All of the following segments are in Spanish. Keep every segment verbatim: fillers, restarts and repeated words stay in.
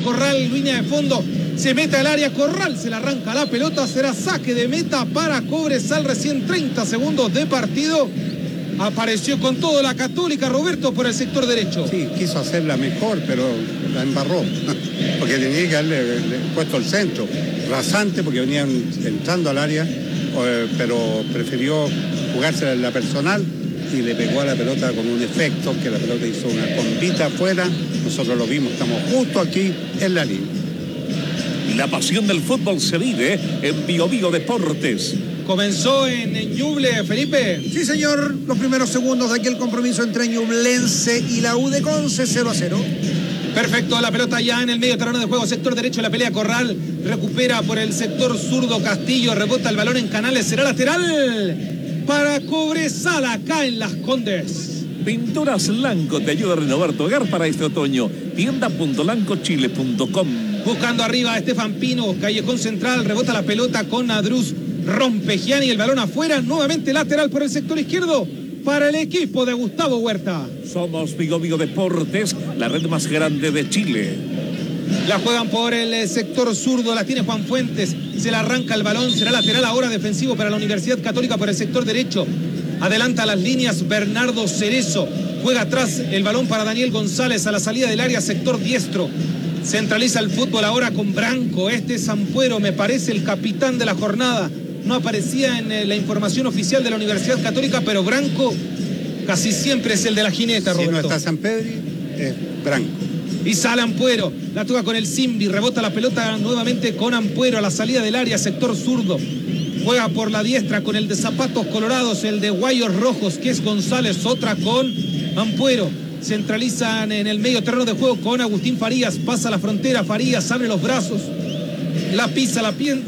Corral, línea de fondo, se mete al área, Corral se la arranca la pelota, será saque de meta para Cobresal, recién treinta segundos de partido. Apareció con todo la Católica, Roberto, por el sector derecho. Sí, quiso hacerla mejor, pero la embarró, porque tenía que haberle puesto el centro, rasante, porque venían entrando al área, pero prefirió jugársela en la personal y le pegó a la pelota con un efecto, que la pelota hizo una combita afuera. Nosotros lo vimos, estamos justo aquí en la línea. La pasión del fútbol se vive en Bio Bio Deportes. Comenzó en, en Ñuble, Felipe. Sí, señor. Los primeros segundos de aquel compromiso entre Ñublense y la U de Conce, cero a cero. Perfecto, la pelota ya en el medio terreno de juego, sector derecho, la pelea Corral, recupera por el sector zurdo Castillo, rebota el balón en Canales, será lateral para Cobresal acá en Las Condes. Pinturas Lanco te ayuda a renovar tu hogar para este otoño. tienda punto lanco chile punto com. Buscando arriba a Estefan Pino, callejón central, rebota la pelota con Nadruz, rompe Gianni, el balón afuera, nuevamente lateral por el sector izquierdo para el equipo de Gustavo Huerta. Somos Bio Bio Deportes, la red más grande de Chile. La juegan por el sector zurdo, la tiene Juan Fuentes, se la arranca el balón, será lateral ahora defensivo para la Universidad Católica por el sector derecho. Adelanta las líneas Bernardo Cerezo, juega atrás el balón para Daniel González a la salida del área, sector diestro. Centraliza el fútbol ahora con Branco, este es Ampuero, me parece el capitán de la jornada. No aparecía en eh, la información oficial de la Universidad Católica, pero Branco casi siempre es el de la jineta, Roberto. Si no está San Pedri, es Branco. Y sale Ampuero, la toca con el Simbi, rebota la pelota nuevamente con Ampuero a la salida del área, sector zurdo. Juega por la diestra con el de zapatos colorados, el de guayos rojos, que es González, otra con Ampuero. Centralizan en el medio terreno de juego con Agustín Farías, pasa la frontera, Farías abre los brazos, la pisa, la piensa,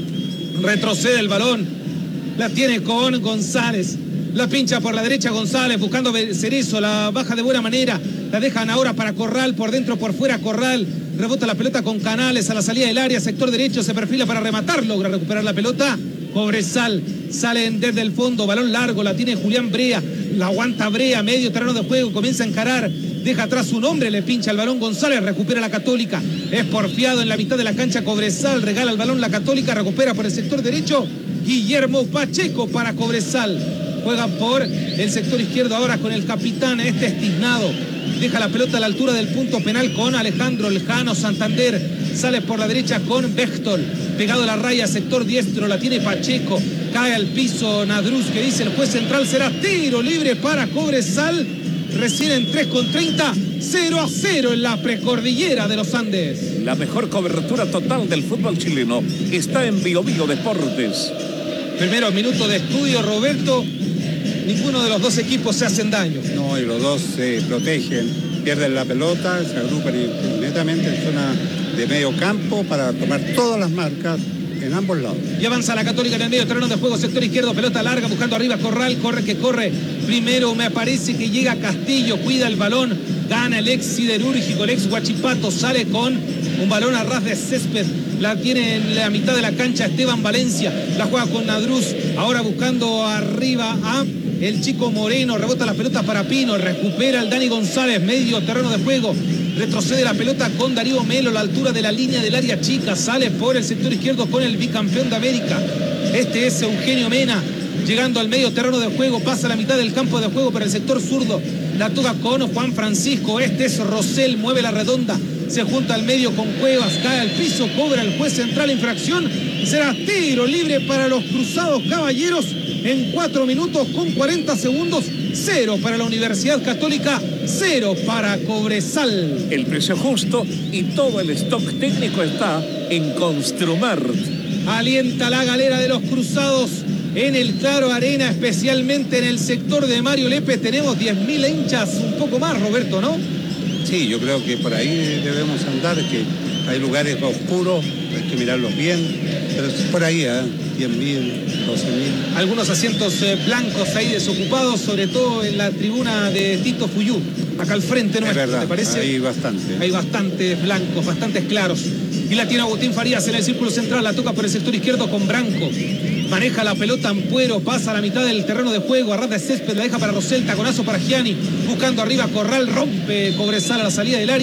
retrocede el balón, la tiene con González, la pincha por la derecha González, buscando Cerezo, la baja de buena manera, la dejan ahora para Corral, por dentro, por fuera Corral, rebota la pelota con Canales a la salida del área, sector derecho, se perfila para rematar, logra recuperar la pelota, Cobresal, salen desde el fondo, balón largo, la tiene Julián Brea, la aguanta Brea, medio terreno de juego, comienza a encarar, deja atrás su nombre, le pincha el balón González, recupera la Católica, es porfiado en la mitad de la cancha Cobresal, regala el balón la Católica, recupera por el sector derecho, Guillermo Pacheco para Cobresal, juega por el sector izquierdo ahora con el capitán, este es Tiznado, deja la pelota a la altura del punto penal con Alejandro Lejano Santander, sale por la derecha con Bechtel, pegado a la raya, sector diestro, la tiene Pacheco, cae al piso Nadruz, que dice el juez central, será tiro libre para Cobresal, recién en tres con treinta, cero a cero en la precordillera de los Andes. La mejor cobertura total del fútbol chileno está en Bio Bio Deportes. Primeros minutos de estudio, Roberto, ninguno de los dos equipos se hacen daño. No, y los dos se protegen, pierden la pelota, se agrupan inmediatamente en zona de medio campo para tomar todas las marcas en ambos lados. Y avanza la Católica en el medio terreno de juego, sector izquierdo, pelota larga, buscando arriba Corral, corre que corre. Primero me parece que llega Castillo, cuida el balón, gana el ex siderúrgico, el ex Huachipato, sale con un balón a ras de césped, la tiene en la mitad de la cancha Esteban Valencia, la juega con Nadruz, ahora buscando arriba a el chico Moreno, rebota las pelotas para Pino, recupera el Dani González, medio terreno de juego, retrocede la pelota con Darío Melo a la altura de la línea del área chica, sale por el sector izquierdo con el bicampeón de América, este es Eugenio Mena, llegando al medio terreno de juego, pasa a la mitad del campo de juego para el sector zurdo, la toca con Juan Francisco, este es Rosell, mueve la redonda, se junta al medio con Cuevas, cae al piso, cobra el juez central infracción, será tiro libre para los Cruzados Caballeros en cuatro minutos con cuarenta segundos, cero para la Universidad Católica, cero para Cobresal. El precio justo y todo el stock técnico está en Construmart. Alienta la galera de los Cruzados en el Claro Arena, especialmente en el sector de Mario Lepe. Tenemos diez mil hinchas, un poco más, Roberto, ¿no? Sí, yo creo que por ahí debemos andar, que hay lugares oscuros, hay que mirarlos bien, pero es por ahí, ¿eh? diez mil, doce mil. Algunos asientos eh, blancos ahí desocupados, sobre todo en la tribuna de Tito Fuyú, acá al frente nuestro, es verdad, ¿te parece? Hay bastante. Hay bastantes blancos, bastantes claros. Y la tiene Agustín Farías en el círculo central, la toca por el sector izquierdo con Branco. Maneja la pelota Ampuero, pasa a la mitad del terreno de juego, a ras de césped, la deja para Rosell, taconazo para Gianni, buscando arriba Corral, rompe Cobresal a la salida del área,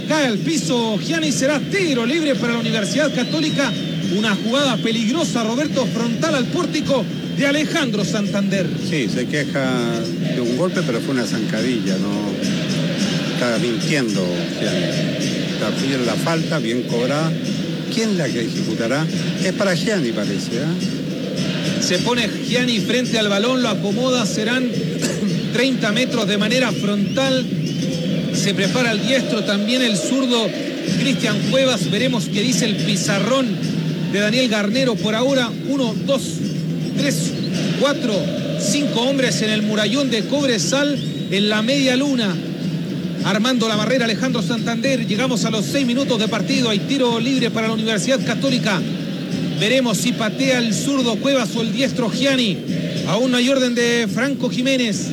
cae al piso Gianni, será tiro libre para la Universidad Católica. Una jugada peligrosa, Roberto, frontal al pórtico de Alejandro Santander. Sí, se queja de un golpe, pero fue una zancadilla, no está mintiendo Gianni. Está bien la falta, bien cobrada. ¿Quién la que ejecutará? Es para Gianni, parece, ¿eh? Se pone Gianni frente al balón, lo acomoda, serán treinta metros de manera frontal. Se prepara el diestro, también el zurdo Cristian Cuevas. Veremos qué dice el pizarrón de Daniel Garnero. Por ahora, uno, dos, tres, cuatro, cinco hombres en el murallón de Cobresal, en la media luna. Armando la barrera Alejandro Santander. Llegamos a los seis minutos de partido. Hay tiro libre para la Universidad Católica. Veremos si patea el zurdo Cuevas o el diestro Gianni. Aún no hay orden de Franco Jiménez.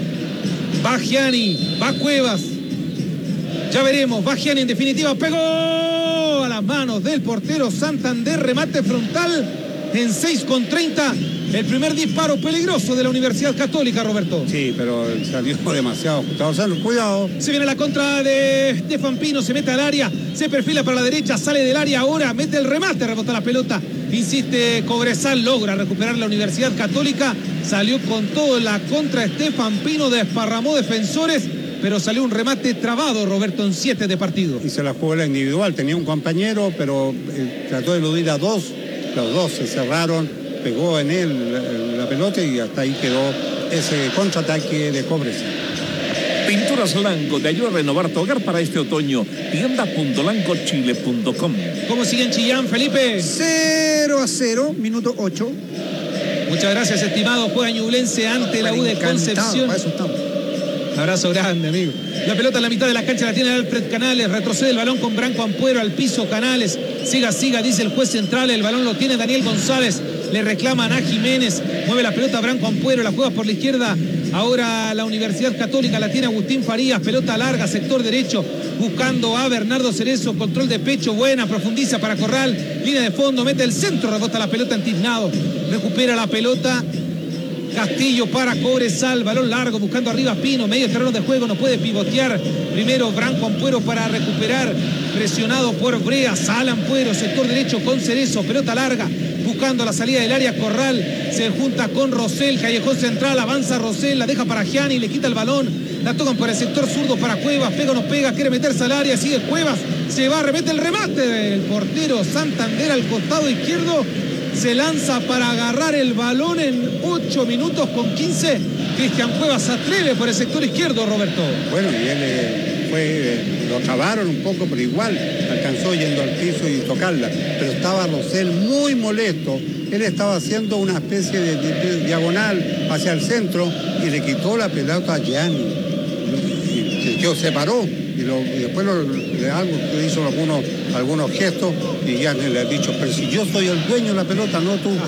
Va Gianni, va Cuevas. Ya veremos, va Gianni en definitiva. Pegó a las manos del portero Santander. Remate frontal en seis con treinta. El primer disparo peligroso de la Universidad Católica, Roberto. Sí, pero salió demasiado ajustado. O sea, cuidado. Se viene la contra de Estefan Pino, se mete al área, se perfila para la derecha, sale del área ahora, mete el remate, rebota la pelota. Insiste Cobresal, logra recuperar la Universidad Católica. Salió con todo en la contra Estefan Pino, desparramó defensores, pero salió un remate trabado, Roberto, en siete de partido. Y se la jugó la individual, tenía un compañero, pero eh, trató de eludir a dos. Los dos se cerraron. Pegó en él la, la pelota y hasta ahí quedó ese contraataque de Cobresal. Pinturas Lanco te ayuda a renovar tu hogar para este otoño. tienda punto lanco chile punto com. ¿Cómo sigue en Chillán, Felipe? cero a cero, minuto ocho. Muchas gracias, estimado. Juega Ñublense ante la U de Concepción. Para eso estamos. Abrazo grande, amigo. La pelota en la mitad de la cancha la tiene Alfred Canales. Retrocede el balón con Branco Ampuero al piso. Canales. Siga, siga, dice el juez central. El balón lo tiene Daniel González. Le reclaman a Jiménez. Mueve la pelota Branco Ampuero. La juega por la izquierda. Ahora la Universidad Católica la tiene Agustín Farías. Pelota larga, sector derecho. Buscando a Bernardo Cerezo. Control de pecho. Buena. Profundiza para Corral. Línea de fondo. Mete el centro. Rebota la pelota en Tiznado. Recupera la pelota Castillo para Cobresal, balón largo, buscando arriba Pino, medio terreno de juego, no puede pivotear. Primero Branco Ampuero para recuperar, presionado por Brea, sale Ampuero, sector derecho con Cerezo, pelota larga, buscando la salida del área. Corral se junta con Rosell, callejón central, avanza Rosell, la deja para Gianni, le quita el balón, la tocan por el sector zurdo para Cuevas, pega o no pega, quiere meterse al área, sigue Cuevas, se va, remete el remate del portero Santander al costado izquierdo. Se lanza para agarrar el balón en ocho minutos con quince. Cristian Cuevas se atreve por el sector izquierdo, Roberto. Bueno, y él eh, fue, eh, lo trabaron un poco, pero igual alcanzó yendo al piso y tocarla. Pero estaba Rosell muy molesto. Él estaba haciendo una especie de, de, de diagonal hacia el centro y le quitó la pelota a Gianni. Y, y, y se paró. Y, lo, y después lo, le, algo, le hizo algunos, algunos gestos y ya le ha dicho, pero si yo soy el dueño de la pelota, no tú.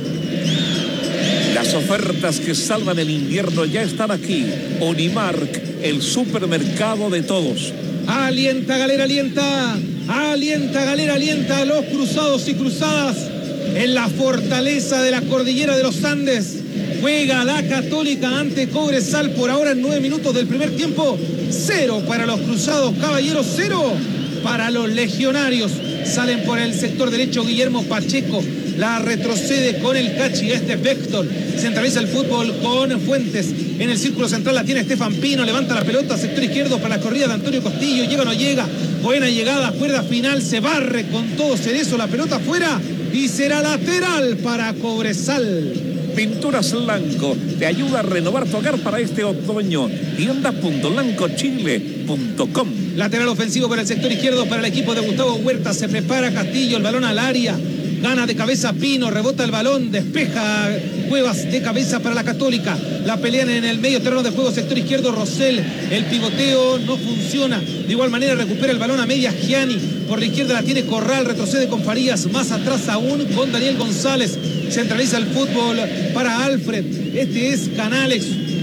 Las ofertas que salvan el invierno ya están aquí. Unimark, el supermercado de todos. Alienta, Galera, alienta. Alienta, Galera, alienta a los cruzados y cruzadas en la fortaleza de la cordillera de los Andes. Juega la Católica ante Cobresal por ahora en nueve minutos del primer tiempo. Cero para los cruzados, caballeros, cero para los legionarios. Salen por el sector derecho Guillermo Pacheco. La retrocede con el cachi este Vector. Centraliza el fútbol con Fuentes. En el círculo central la tiene Estefan Pino. Levanta la pelota, sector izquierdo para la corrida de Antonio Costillo. Llega o no llega. Buena llegada, cuerda final. Se barre con todo Cerezo. La pelota afuera y será lateral para Cobresal. Pinturas Lanco te ayuda a renovar tu hogar para este otoño. tienda punto lanco chile punto com. Lateral ofensivo por el sector izquierdo para el equipo de Gustavo Huerta. Se prepara Castillo, el balón al área. Gana de cabeza Pino, rebota el balón, despeja Cuevas de cabeza para la Católica. La pelean en el medio terreno de juego, sector izquierdo Rosell. El pivoteo no funciona. De igual manera recupera el balón a medias Gianni. Por la izquierda la tiene Corral, retrocede con Farías. Más atrás aún con Daniel González. Centraliza el fútbol para Alfred. Este es Canales.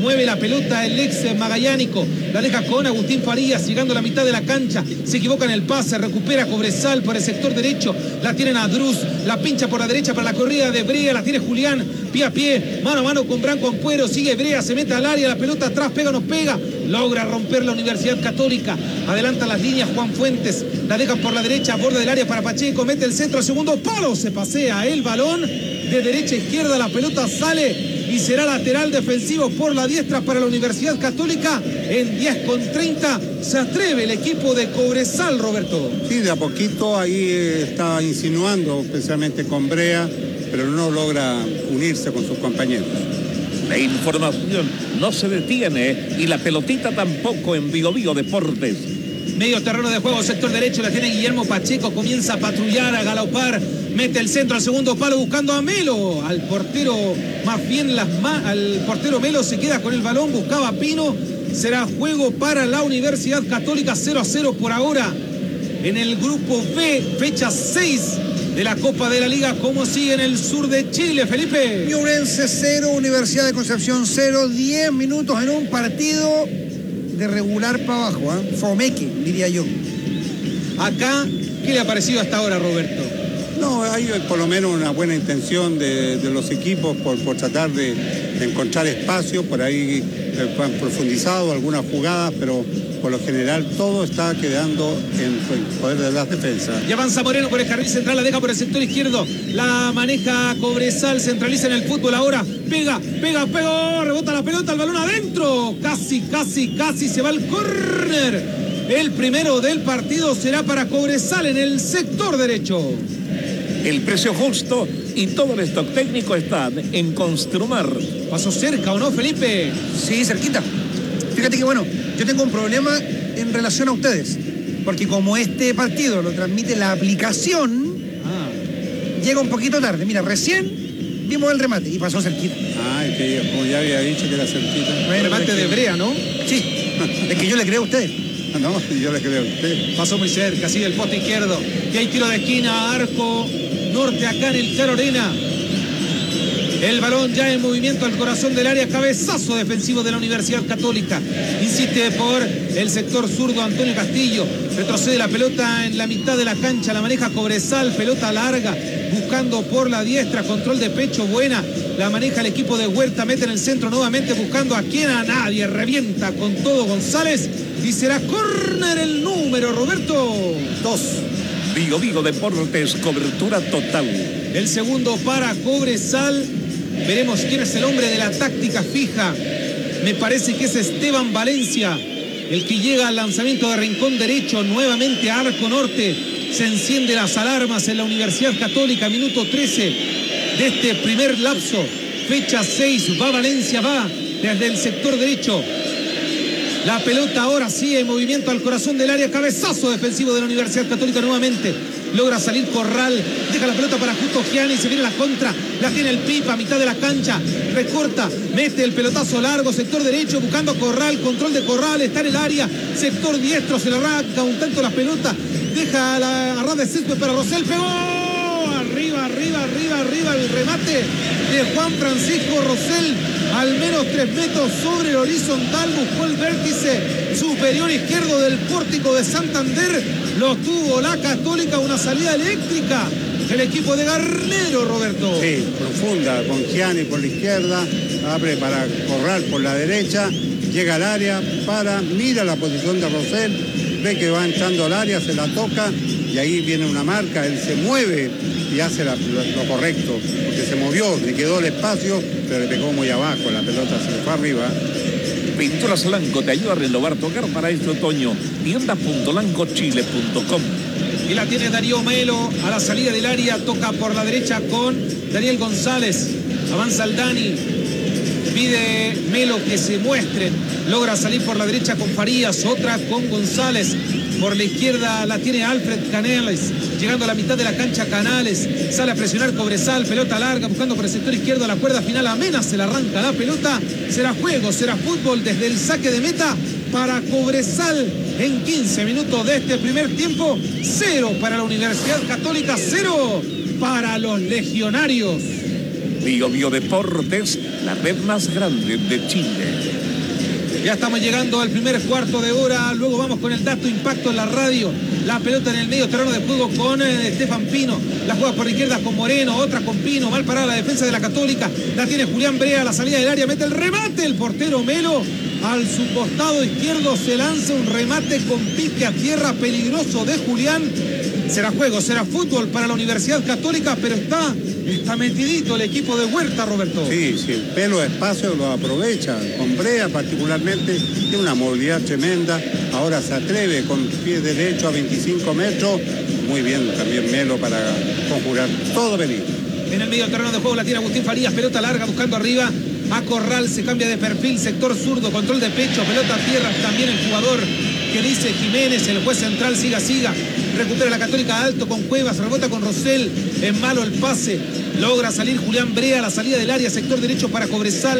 Mueve la pelota el ex magallánico. La deja con Agustín Farías, llegando a la mitad de la cancha. Se equivoca en el pase, recupera Cobresal por el sector derecho. La tienen a Druz, la pincha por la derecha para la corrida de Brea. La tiene Julián, pie a pie, mano a mano con Branco Ampuero. Sigue Brea, se mete al área, la pelota atrás, pega o no pega. Logra romper la Universidad Católica. Adelanta las líneas Juan Fuentes. La dejan por la derecha, borde del área para Pacheco. Mete el centro al segundo palo. Se pasea el balón de derecha a izquierda. La pelota sale y será lateral defensivo por la diestra para la Universidad Católica. En diez con treinta se atreve el equipo de Cobresal, Roberto. Sí, de a poquito ahí está insinuando, especialmente con Brea, pero no logra unirse con sus compañeros. La información no se detiene y la pelotita tampoco en Bio Bio Deportes. Medio terreno de juego, sector derecho, la tiene Guillermo Pacheco, comienza a patrullar, a galopar, mete el centro al segundo palo buscando a Melo, al portero, más bien las ma al portero Melo se queda con el balón, buscaba a Pino, será juego para la Universidad Católica, cero a cero por ahora, en el grupo B, fecha seis de la Copa de la Liga. ¿Cómo sigue en el sur de Chile, Felipe? Ñublense cero, Universidad de Concepción cero, diez minutos en un partido de regular para abajo, ¿eh? Fomeque, diría yo. Acá, ¿qué le ha parecido hasta ahora, Roberto? No, hay por lo menos una buena intención de, de los equipos por, por tratar de, de encontrar espacio. Por ahí eh, han profundizado algunas jugadas, pero por lo general todo está quedando en el poder de las defensas. Y avanza Moreno por el carril central, la deja por el sector izquierdo, la maneja Cobresal, centraliza en el fútbol ahora, pega, pega, pega, rebota la pelota, el balón adentro, casi, casi, casi se va al córner. El primero del partido será para Cobresal en el sector derecho. El precio justo y todo el stock técnico está en Construmar. ¿Pasó cerca o no, Felipe? Sí, cerquita. Fíjate que bueno, yo tengo un problema en relación a ustedes, porque como este partido lo transmite la aplicación, ah. llega un poquito tarde. Mira, recién vimos el remate y pasó cerquita. Ah, es que como ya había dicho que era cerquita. El remate de Brea, ¿no? Sí, es que yo le creo a ustedes. No, yo le creo a usted. Pasó muy cerca, así del poste izquierdo. Y hay tiro de esquina, arco norte acá en el Caro Arena. El balón ya en movimiento al corazón del área, cabezazo defensivo de la Universidad Católica. Insiste por el sector zurdo Antonio Castillo. Retrocede la pelota en la mitad de la cancha, la maneja Cobresal, pelota larga, buscando por la diestra, control de pecho buena. La maneja el equipo de Huerta, mete en el centro nuevamente buscando a quien, a nadie, revienta con todo González. Y será córner el número, Roberto. Dos. Bio Bio Deportes, cobertura total. El segundo para Cobresal. Veremos quién es el hombre de la táctica fija. Me parece que es Esteban Valencia, el que llega al lanzamiento de rincón derecho, nuevamente a arco norte. Se encienden las alarmas en la Universidad Católica, minuto trece de este primer lapso. Fecha seis, va Valencia, va desde el sector derecho. La pelota ahora sí en movimiento al corazón del área, cabezazo defensivo de la Universidad Católica nuevamente. Logra salir Corral, deja la pelota para Justo Gianni, se viene la contra, la tiene el Pipa a mitad de la cancha, recorta, mete el pelotazo largo, sector derecho, buscando a Corral, control de Corral, está en el área, sector diestro, se le arranca un tanto la pelota, deja la agarrada de césped para Rosell, pegó, arriba, arriba, arriba, arriba, el remate de Juan Francisco Rosell, al menos tres metros sobre el horizontal, buscó el vértice superior izquierdo del pórtico de Santander, lo tuvo la Católica, una salida eléctrica del equipo de Garnero, Roberto. Sí, profunda, con Gianni por la izquierda, abre para Corral por la derecha, llega al área, para, mira la posición de Rosell, ve que va entrando al área, se la toca y ahí viene una marca, él se mueve y hace la, lo, lo correcto, porque se movió, le quedó el espacio, pero le pegó muy abajo, la pelota se le fue arriba. Pinturas Lanco te ayuda a renovar tu hogar para este otoño. tienda punto lanco chile punto com. Y la tiene Darío Melo a la salida del área, toca por la derecha con Daniel González, avanza el Dani, pide Melo que se muestren, logra salir por la derecha con Farías, otra con González, por la izquierda la tiene Alfred Canales, llegando a la mitad de la cancha Canales, sale a presionar Cobresal, pelota larga, buscando por el sector izquierdo la cuerda final, apenas se le arranca la pelota, será juego, será fútbol desde el saque de meta para Cobresal en quince minutos de este primer tiempo, cero para la Universidad Católica, cero para los legionarios. Bio Bio Deportes, la red más grande de Chile. Ya estamos llegando al primer cuarto de hora, luego vamos con el dato impacto en la radio. La pelota en el medio terreno de juego con eh, Estefan Pino. La juega por izquierda con Moreno, otra con Pino. Mal parada la defensa de la Católica. La tiene Julián Brea a la salida del área. Mete el remate el portero Melo. Al su costado izquierdo se lanza un remate con pique a tierra peligroso de Julián. Será juego, será fútbol para la Universidad Católica, pero está, está metidito el equipo de Huerta, Roberto. Sí, sí, el pelo espacio lo aprovecha, con Brea particularmente, tiene una movilidad tremenda, ahora se atreve con pie derecho a veinticinco metros, muy bien también Melo para conjurar todo peligro. En el medio terreno de juego la tiene Agustín Farías, pelota larga buscando arriba a Corral, se cambia de perfil, sector zurdo, control de pecho, pelota a tierra, también el jugador que dice Jiménez, el juez central, siga, siga, recupera la Católica alto con Cuevas, rebota con Rosell, es malo el pase, logra salir Julián Brea a la salida del área, sector derecho para Cobresal.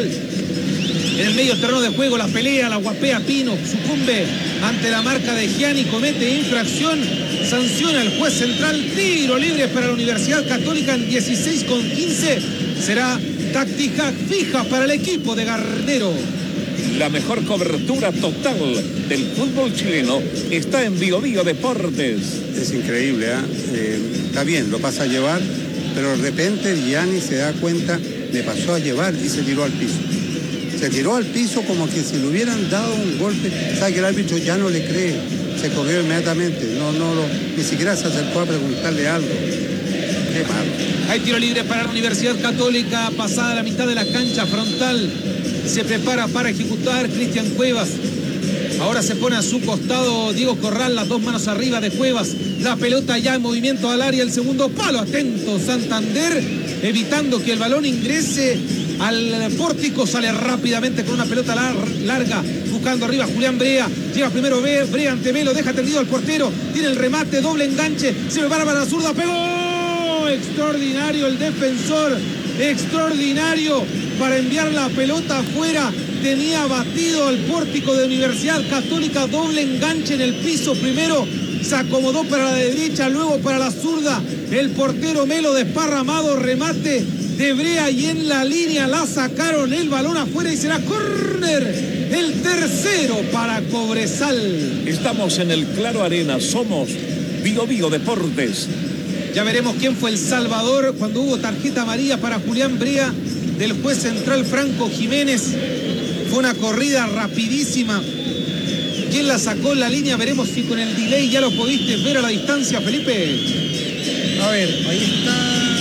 En el medio terreno de juego la pelea, la guapea Pino, sucumbe ante la marca de Gianni, comete infracción, sanciona el juez central, tiro libre para la Universidad Católica en dieciséis con quince, será táctica fija para el equipo de Garnero. La mejor cobertura total del fútbol chileno está en Bio Bio Deportes. Es increíble, ¿eh? Eh, está bien, lo pasa a llevar, pero de repente Gianni se da cuenta, le pasó a llevar y se tiró al piso. Se tiró al piso como que si le hubieran dado un golpe. Sabe que el árbitro ya no le cree, se corrió inmediatamente, no, no, lo, ni siquiera se acercó a preguntarle algo. Qué malo. Hay tiro libre para la Universidad Católica, pasada la mitad de la cancha frontal. Se prepara para ejecutar Cristian Cuevas. Ahora se pone a su costado Diego Corral, las dos manos arriba de Cuevas. La pelota ya en movimiento al área, el segundo palo. Atento Santander, evitando que el balón ingrese al pórtico. Sale rápidamente con una pelota lar larga, buscando arriba Julián Brea. Llega primero Brea ante Melo, deja tendido al portero. Tiene el remate, doble enganche. Se prepara para la zurda, pegó. Extraordinario el defensor. Extraordinario para enviar la pelota afuera. Tenía batido al pórtico de Universidad Católica, doble enganche en el piso. Primero se acomodó para la derecha, luego para la zurda. El portero Melo desparramado, remate de Brea y en la línea la sacaron el balón afuera y será córner. El tercero para Cobresal. Estamos en el Claro Arena, somos Bio Bio Deportes. Ya veremos quién fue el salvador cuando hubo tarjeta amarilla para Julián Brea del juez central Franco Jiménez. Fue una corrida rapidísima. ¿Quién la sacó en la línea? Veremos si con el delay ya lo pudiste ver a la distancia, Felipe. A ver, ahí está.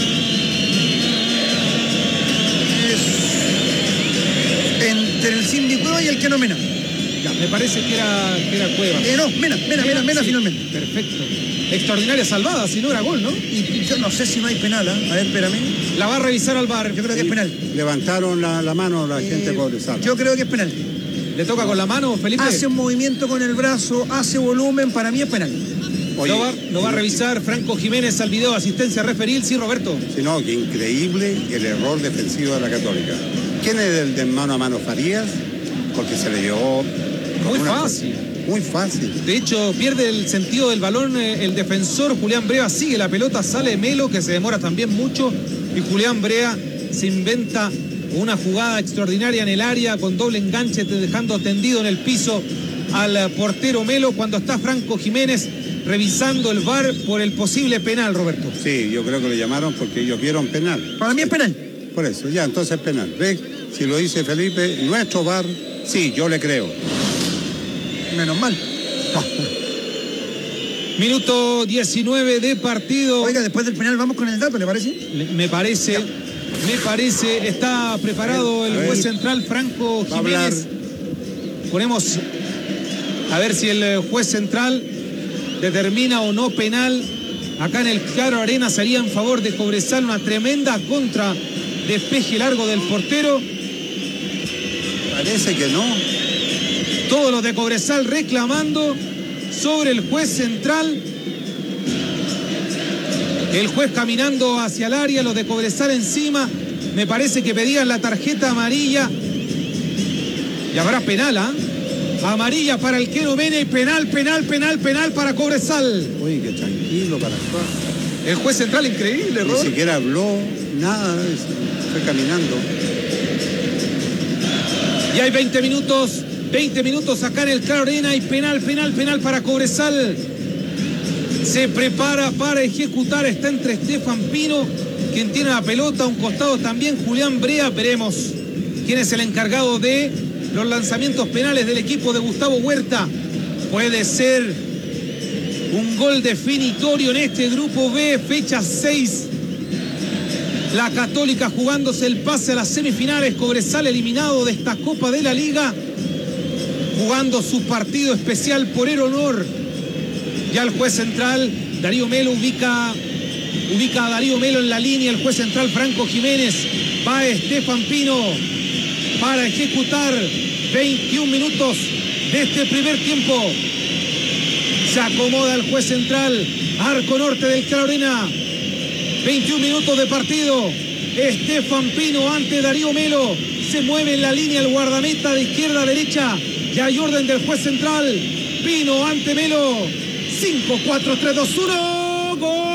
Es entre el Cindy Cueva y el Keno Mena. Ya, me parece que era, que era Cueva. Eh, no, Mena, Mena, Mena, Mena sí, finalmente. Perfecto. Extraordinaria salvada, si no era gol, ¿no? Y yo no sé si no hay penal, ¿eh? A ver, espérame. La va a revisar al V A R. Yo creo que es penal. Levantaron la, la mano la gente Eh, de Cobresal. Yo creo que es penal. ¿Le toca con la mano, Felipe? Hace un movimiento con el brazo, hace volumen, para mí es penal. Oye, lo, va, lo va a revisar Franco Jiménez al video, asistencia referil, sí, Roberto. Si no, que increíble el error defensivo de la Católica. ¿Quién es el de mano a mano? Farías, porque se le llevó... Muy una- fácil. Muy fácil. De hecho, pierde el sentido del balón eh, el defensor Julián Brea, sigue la pelota, sale Melo, que se demora también mucho, y Julián Brea se inventa una jugada extraordinaria en el área con doble enganche, dejando tendido en el piso al eh, portero Melo cuando está Franco Jiménez revisando el V A R por el posible penal, Roberto. Sí, yo creo que lo llamaron porque ellos vieron penal. Para mí es penal. Por eso, ya, entonces penal. ¿Ves? Si lo dice Felipe, nuestro V A R, sí, yo le creo. Menos mal. Minuto diecinueve de partido. Oiga, después del penal vamos con el dato, ¿le parece? Le- Me parece, me parece, está preparado A ver, el a juez ver. central Franco Va a hablar. Jiménez. Ponemos a ver si el eh, juez central determina o no penal. Acá en el Claro Arena sería en favor de Cobresal, una tremenda contra, despeje largo del portero. Parece que no. Todos los de Cobresal reclamando sobre el juez central. El juez caminando hacia el área, los de Cobresal encima. Me parece que pedían la tarjeta amarilla. Y habrá penal, ¿ah? Amarilla para el Keno Mena y penal, penal, penal, penal para Cobresal. Oye, que tranquilo para actuar. El juez central increíble, Ni Robert. siquiera habló, nada. fue caminando. Y hay veinte minutos, veinte minutos acá en el Claro Arena y penal, penal, penal para Cobresal. Se prepara para ejecutar, está entre Estefan Pino, quien tiene la pelota, a un costado también Julián Brea. Veremos quién es el encargado de los lanzamientos penales del equipo de Gustavo Huerta. Puede ser un gol definitorio en este grupo B, fecha seis. La Católica jugándose el pase a las semifinales. Cobresal eliminado de esta Copa de la Liga, jugando su partido especial por el honor. Ya el juez central, Darío Melo, ubica, ubica a Darío Melo en la línea. El juez central, Franco Jiménez. Va Estefan Pino para ejecutar veintiún minutos de este primer tiempo. Se acomoda el juez central, arco norte del Claro Arena. veintiún minutos de partido. Estefan Pino ante Darío Melo. Se mueve en la línea el guardameta de izquierda a derecha. Ya hay orden del juez central. Pino ante Melo. cinco, cuatro, tres, dos, uno. ¡Gol!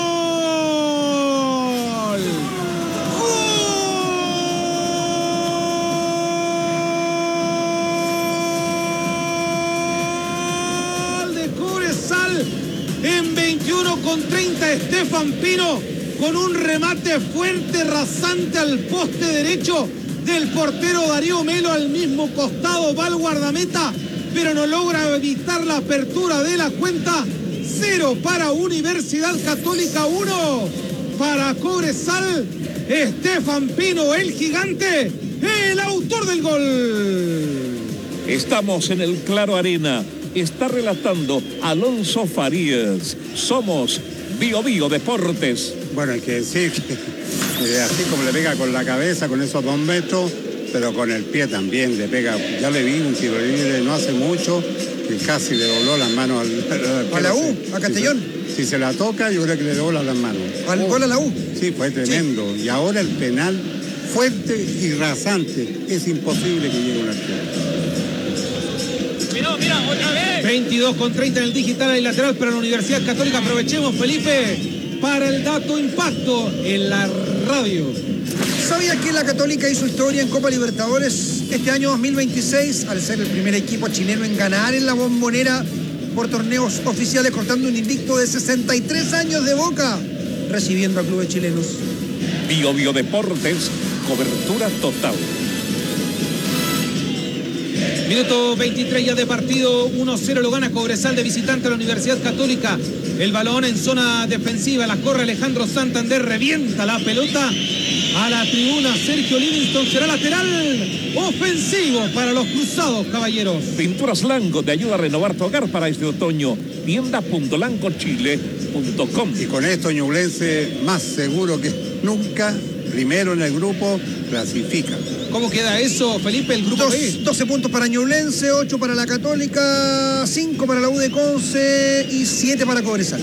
¡Gol de Cobresal! En veintiuno con treinta, Estefan Pino con un remate fuerte, rasante al poste derecho del portero Darío Melo. Al mismo costado va el guardameta, pero no logra evitar la apertura de la cuenta. Cero para Universidad Católica, uno para Cobresal. Estefan Pino, el gigante, el autor del gol. Estamos en el Claro Arena. Está relatando Alonso Farías. Somos Bio Bio Deportes. Bueno, hay que decir que eh, así como le pega con la cabeza, con esos dos metros, pero con el pie también le pega. Ya le vi un tiro libre no hace mucho, que casi le dobló las manos al, al, a la U, a Castellón. Si, si se la toca, yo creo que le dobla las manos. Al gol a la U. Sí, fue tremendo. Sí. Y ahora el penal fuerte y rasante. Es imposible que llegue un arquero. Mira, mira, otra vez. veintidós con treinta en el digital y lateral para la Universidad Católica. Aprovechemos, Felipe, para el dato impacto en la radio. ¿Sabías que la Católica hizo historia en Copa Libertadores este año dos mil veintiséis al ser el primer equipo chileno en ganar en la Bombonera por torneos oficiales, cortando un invicto de sesenta y tres años de Boca, recibiendo a clubes chilenos? Bio Bio Deportes, cobertura total. Minuto veintitrés ya de partido, uno cero lo gana Cobresal de visitante a la Universidad Católica. El balón en zona defensiva, la corre Alejandro Santander, revienta la pelota a la tribuna. Sergio Livingston, será lateral ofensivo para los cruzados, caballeros. Pinturas Lanco te ayuda a renovar tu hogar para este otoño. tienda punto lanco chile punto com. Y con esto Ñublense más seguro que nunca, primero en el grupo, clasifica. ¿Cómo queda eso, Felipe? El grupo Dos, B. doce puntos para Ñublense, ocho para la Católica, cinco para la U de Conce y siete para Cobresal.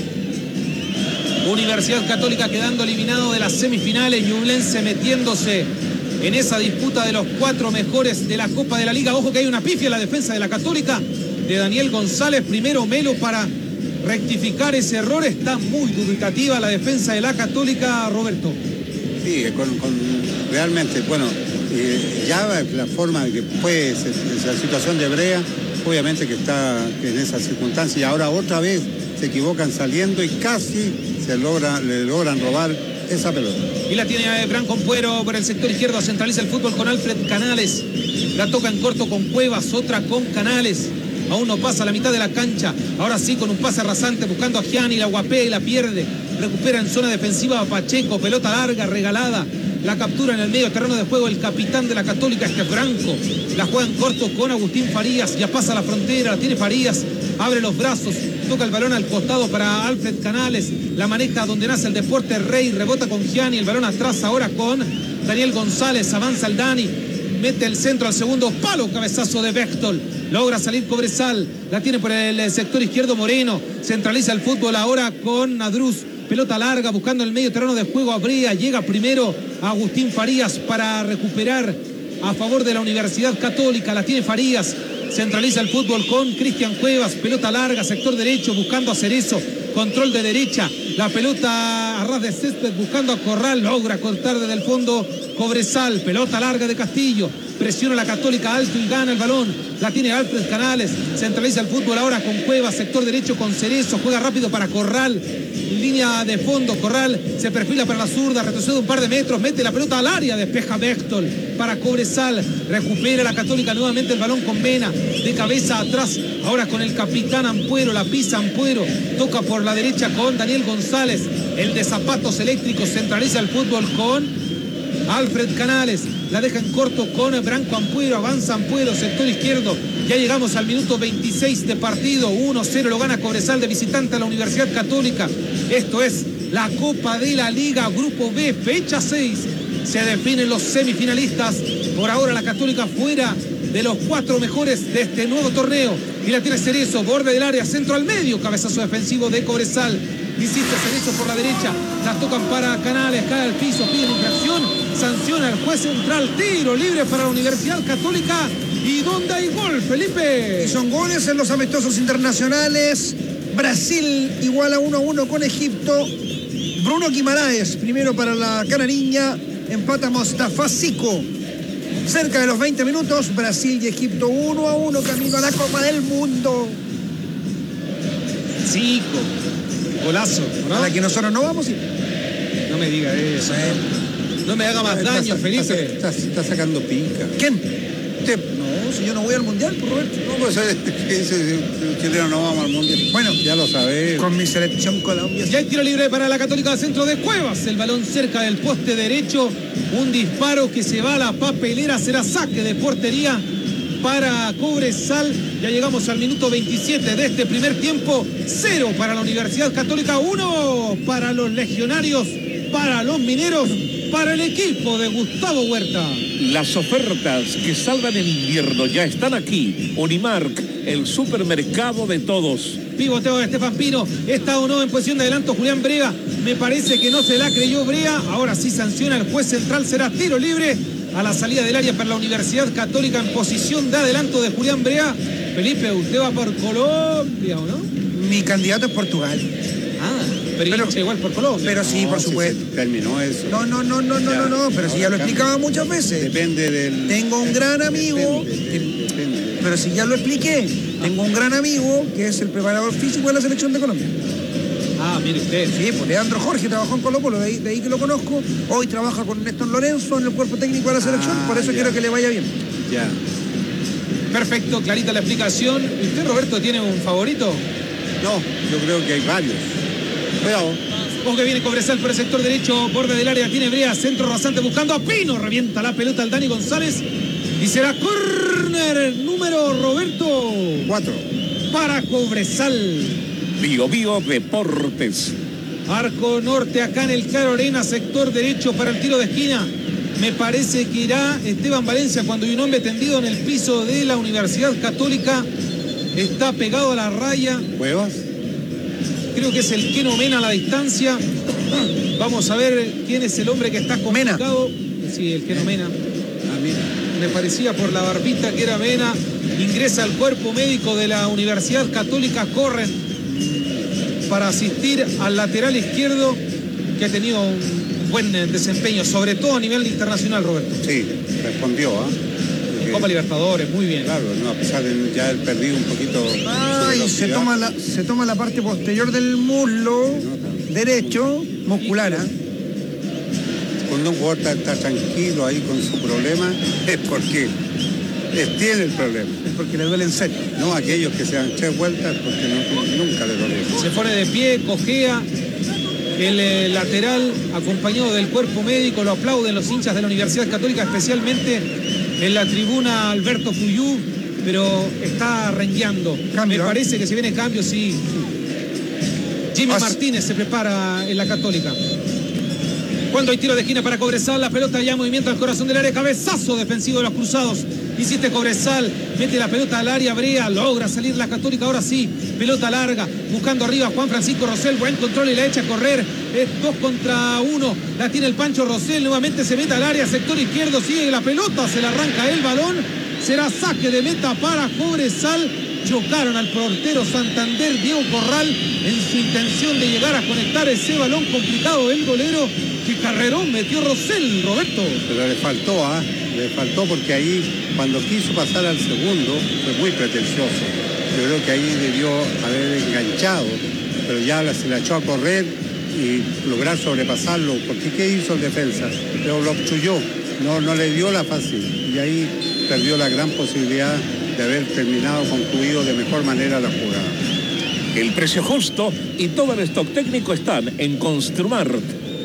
Universidad Católica quedando eliminado de las semifinales, Ñublense metiéndose en esa disputa de los cuatro mejores de la Copa de la Liga. Ojo que hay una pifia en la defensa de la Católica, de Daniel González. Primero Melo para rectificar ese error. Está muy dubitativa la defensa de la Católica, Roberto. Sí, con, con realmente, bueno, eh, ya la forma de que fue esa, esa situación de Brea, obviamente que está en esa circunstancia, y ahora otra vez se equivocan saliendo y casi se logra, le logran robar esa pelota. Y la tiene Branco Ampuero por el sector izquierdo, centraliza el fútbol con Alfred Canales. La toca en corto con Cuevas, otra con Canales. Aún no pasa a la mitad de la cancha. Ahora sí con un pase rasante buscando a Gianni, la guapea y la pierde. Recupera en zona defensiva a Pacheco, pelota larga, regalada. La captura en el medio terreno de juego el capitán de la Católica, este Franco. La juega en corto con Agustín Farías. Ya pasa la frontera, la tiene Farías. Abre los brazos, toca el balón al costado para Alfred Canales. La maneja donde nace el deporte Rey. Rebota con Gianni, el balón atrás ahora con Daniel González. Avanza el Dani. Mete el centro al segundo palo, cabezazo de Bechtel. Logra salir Cobresal. La tiene por el sector izquierdo Moreno. Centraliza el fútbol ahora con Nadruz. Pelota larga buscando el medio terreno de juego a Brea. Llega primero a Agustín Farías para recuperar a favor de la Universidad Católica. La tiene Farías. Centraliza el fútbol con Cristian Cuevas. Pelota larga, sector derecho buscando a Cerezo. control de derecha, la pelota a ras de césped buscando a Corral, logra cortar desde el fondo Cobresal, pelota larga de Castillo, presiona la Católica alto y gana el balón, la tiene Alfred Canales, centraliza el fútbol ahora con Cuevas, sector derecho con Cerezo, juega rápido para Corral, línea de fondo, Corral se perfila para la zurda, retrocede un par de metros, mete la pelota al área, despeja Bechtel para Cobresal, recupera la Católica nuevamente el balón con Mena, de cabeza atrás, ahora con el capitán Ampuero, la pisa Ampuero, toca por la derecha con Daniel González, el de zapatos eléctricos, centraliza el fútbol con Alfred Canales, la deja en corto con Branco Ampuero, avanza Ampuero, sector izquierdo, ya llegamos al minuto veintiséis de partido, uno cero lo gana Cobresal de visitante a la Universidad Católica, esto es la Copa de la Liga, Grupo B, fecha seis, se definen los semifinalistas, por ahora la Católica fuera de los cuatro mejores de este nuevo torneo, y la tiene Cerezo, borde del área, centro al medio, cabezazo defensivo de Cobresal, insiste Cerezo por la derecha, las tocan para Canales, cae al piso, pide infracción, sanciona el juez central, tiro libre para la Universidad Católica, y donde hay gol, Felipe. Y son goles en los amistosos internacionales. Brasil igual a uno a uno con Egipto. Bruno Guimaraes, primero para la canariña, empata Mostafa Zico. Cerca de los veinte minutos, Brasil y Egipto uno a uno, camino a la Copa del Mundo. Zico, golazo, ¿no? A la que nosotros no vamos. Y... no me diga eso. No me haga más daño, está, Felipe. Está, está, está sacando pica. ¿Quién? Usted. No, si yo no voy al Mundial, por Roberto. No, pues ese chileno no vamos al Mundial. Bueno, ya lo sabemos. Con mi selección Colombia. Ya hay tiro libre para la Católica del centro de Cuevas. El balón cerca del poste derecho. Un disparo que se va a la papelera. Será saque de portería para Cobresal. Ya llegamos al minuto veintisiete de este primer tiempo. Cero para la Universidad Católica. Uno para los legionarios. Para los mineros. Para el equipo de Gustavo Huerta. Las ofertas que salvan en invierno ya están aquí. Unimark, el supermercado de todos. Pivoteo de Estefan Pino. Está o no en posición de adelanto Julián Brea. Me parece que no se la creyó Brea. Ahora sí sanciona el juez central. Será tiro libre a la salida del área para la Universidad Católica en posición de adelanto de Julián Brea. Felipe, usted va por Colombia, ¿o no? Mi candidato es Portugal. Ah, pero, pero hincha igual por Colombia. Pero sí, No, por si supuesto. se terminó eso. No, no, no, no, no, Ya, no, no, pero si ya lo ahora explicaba cambia. muchas veces. Depende del... Tengo un gran amigo, Depende, que- depende. pero si ya lo expliqué, tengo un gran amigo que es el preparador físico de la selección de Colombia. Ah, mire usted. Sí, pues Leandro Jorge trabajó en Colo Colo, de ahí, de ahí que lo conozco. Hoy trabaja con Néstor Lorenzo en el cuerpo técnico de la selección, Ah, por eso ya. quiero que le vaya bien. Ya. Perfecto, clarita la explicación. ¿Y usted, Roberto, tiene un favorito? No, yo creo que hay varios. Cuidado. Ojo que viene Cobresal por el sector derecho, borde del área, tiene Brea, centro rasante buscando a Pino, revienta la pelota al Dani González y será córner número, Roberto, Cuatro. para Cobresal. Bio Bio Deportes. Arco norte acá en el Claro Arena, sector derecho para el tiro de esquina. Me parece que irá Esteban Valencia cuando hay un hombre tendido en el piso de la Universidad Católica. Está pegado a la raya. ¿Cuevas? Creo que es el Keno Mena a la distancia. Vamos a ver quién es el hombre que está complicado. Sí, el Keno Mena. Ah, mira. Me parecía por la barbita que era Mena. Ingresa al cuerpo médico de la Universidad Católica. Corren para asistir al lateral izquierdo que ha tenido un buen desempeño, sobre todo a nivel internacional, Roberto. Sí, respondió, ¿ah? Porque, Copa Libertadores, muy bien. claro, no, a pesar de ya haber perdido un poquito. su Ay, se velocidad. toma, la, se toma la parte posterior del muslo derecho, muscular. ¿ah? Cuando un jugador está, está tranquilo ahí con su problema, es porque es, tiene el problema. Es porque le duele en serio. No aquellos que se dan tres vueltas porque no- nunca le duele. Se pone de pie, cojea. El eh, lateral, acompañado del cuerpo médico, lo aplauden los hinchas de la Universidad Católica, especialmente en la tribuna Alberto Fuyú, pero está rengueando. Cambio, Me ¿eh? parece que se viene cambio, sí. Jimmy As- Martínez se prepara en la Católica. Cuando hay tiro de esquina para Cobresal, la pelota ya movimiento al corazón del área, cabezazo defensivo de los cruzados. Insiste Cobresal, mete la pelota al área, Brea, logra salir la Católica, ahora sí, pelota larga, buscando arriba a Juan Francisco Rosell, buen control y la echa a correr, es dos contra uno, la tiene el Pancho Rosell, nuevamente se mete al área, sector izquierdo, sigue la pelota, se la arranca el balón, será saque de meta para Cobresal, chocaron al portero Santander, Diego Corral, en su intención de llegar a conectar ese balón complicado del golero. Que carrerón metió Rosell, Roberto. Pero le faltó, ¿ah? ¿eh? Le faltó porque ahí, cuando quiso pasar al segundo, fue muy pretencioso. Yo creo que ahí debió haber enganchado, pero ya se la echó a correr y lograr sobrepasarlo, porque ¿qué hizo el defensa? Pero lo obstruyó, no, no le dio la fácil, y ahí perdió la gran posibilidad de haber terminado, concluido de mejor manera la jugada. El precio justo y todo el stock técnico están en Construmart.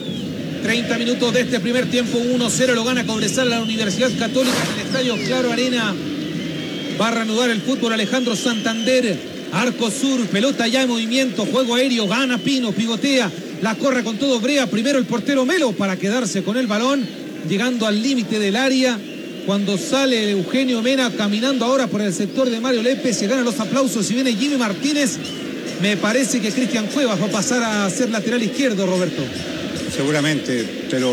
treinta minutos de este primer tiempo, uno cero lo gana Cobresal a la Universidad Católica en el estadio Claro Arena. Va a reanudar el fútbol Alejandro Santander. Arco sur, pelota ya en movimiento, juego aéreo, gana Pino, pivotea, la corre con todo Brea. Primero el portero Melo para quedarse con el balón, llegando al límite del área. Cuando sale Eugenio Mena caminando ahora por el sector de Mario Lepe, se ganan los aplausos y viene Jimmy Martínez. Me parece que Cristian Cuevas va a pasar a ser lateral izquierdo, Roberto. Seguramente, pero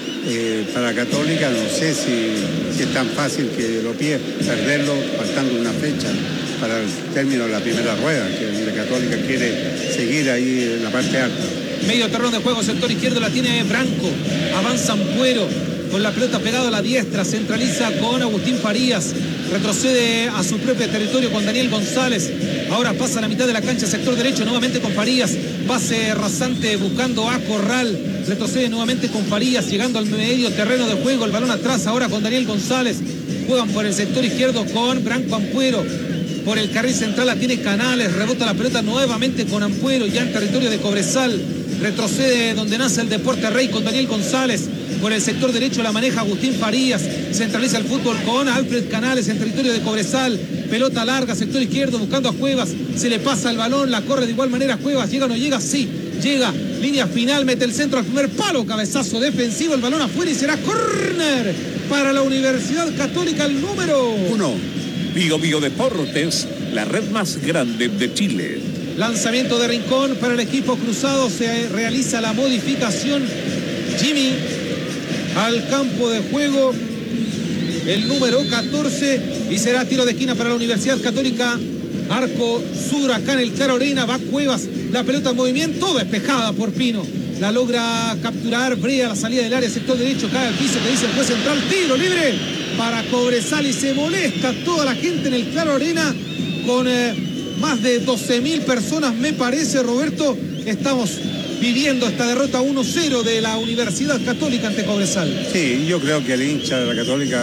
eh, para Católica no sé si, si es tan fácil que lo pide perderlo faltando una fecha para el término de la primera rueda, que la Católica quiere seguir ahí en la parte alta. Medio terreno de juego, sector izquierdo la tiene Branco, avanza Ampuero con la pelota pegada a la diestra, centraliza con Agustín Farías, retrocede a su propio territorio con Daniel González, ahora pasa a la mitad de la cancha, sector derecho nuevamente con Farías, pase rasante buscando a Corral, retrocede nuevamente con Farías, llegando al medio terreno de juego, el balón atrás ahora con Daniel González, juegan por el sector izquierdo con Branco Ampuero, por el carril central la tiene Canales, rebota la pelota nuevamente con Ampuero, ya en territorio de Cobresal, retrocede donde nace el Deporte Rey con Daniel González, por el sector derecho la maneja Agustín Farías, centraliza el fútbol con Alfred Canales en territorio de Cobresal, pelota larga, sector izquierdo buscando a Cuevas, se le pasa el balón, la corre de igual manera Cuevas, llega o no llega, sí, llega, línea final, mete el centro al primer palo, cabezazo defensivo, el balón afuera y será córner para la Universidad Católica, el número uno. Bio Bio Deportes, la red más grande de Chile. Lanzamiento de Rincón para el equipo cruzado, se realiza la modificación. Jimmy al campo de juego, el número catorce, y será tiro de esquina para la Universidad Católica. Arco sur, acá en el Claro Arena, va Cuevas, la pelota en movimiento, despejada por Pino. La logra capturar Brea, la salida del área, sector derecho, cae al piso, que dice el juez central, tiro libre para Cobresal, y se molesta toda la gente en el Claro Arena con eh, más de doce mil personas, me parece, Roberto. Estamos viviendo esta derrota uno cero de la Universidad Católica ante Cobresal. Sí, yo creo que el hincha de la Católica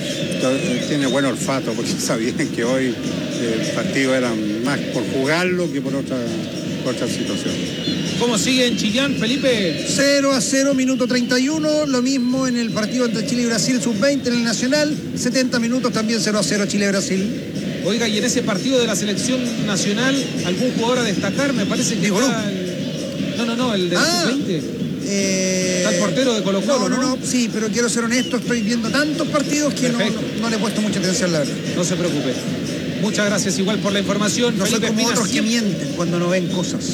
tiene buen olfato, porque sabían que hoy el partido era más por jugarlo que por otra, por otra situación. ¿Cómo sigue en Chillán, Felipe? cero a cero, minuto treinta y uno, lo mismo en el partido entre Chile y Brasil, sub veinte en el Nacional, setenta minutos también cero a cero Chile-Brasil. Oiga, y en ese partido de la selección nacional, ¿algún jugador a destacar? Me parece que Digo, está no. el... No, no, no, el de Ah, sub veinte. Eh... Está el portero de Colo Colo, no, ¿no? no, no, sí, pero quiero ser honesto, estoy viendo tantos partidos que no, no, no le he puesto mucha atención, la verdad. No se preocupe. Muchas gracias igual por la información. No Felipe soy como Espina otros que siempre- mienten cuando no ven cosas.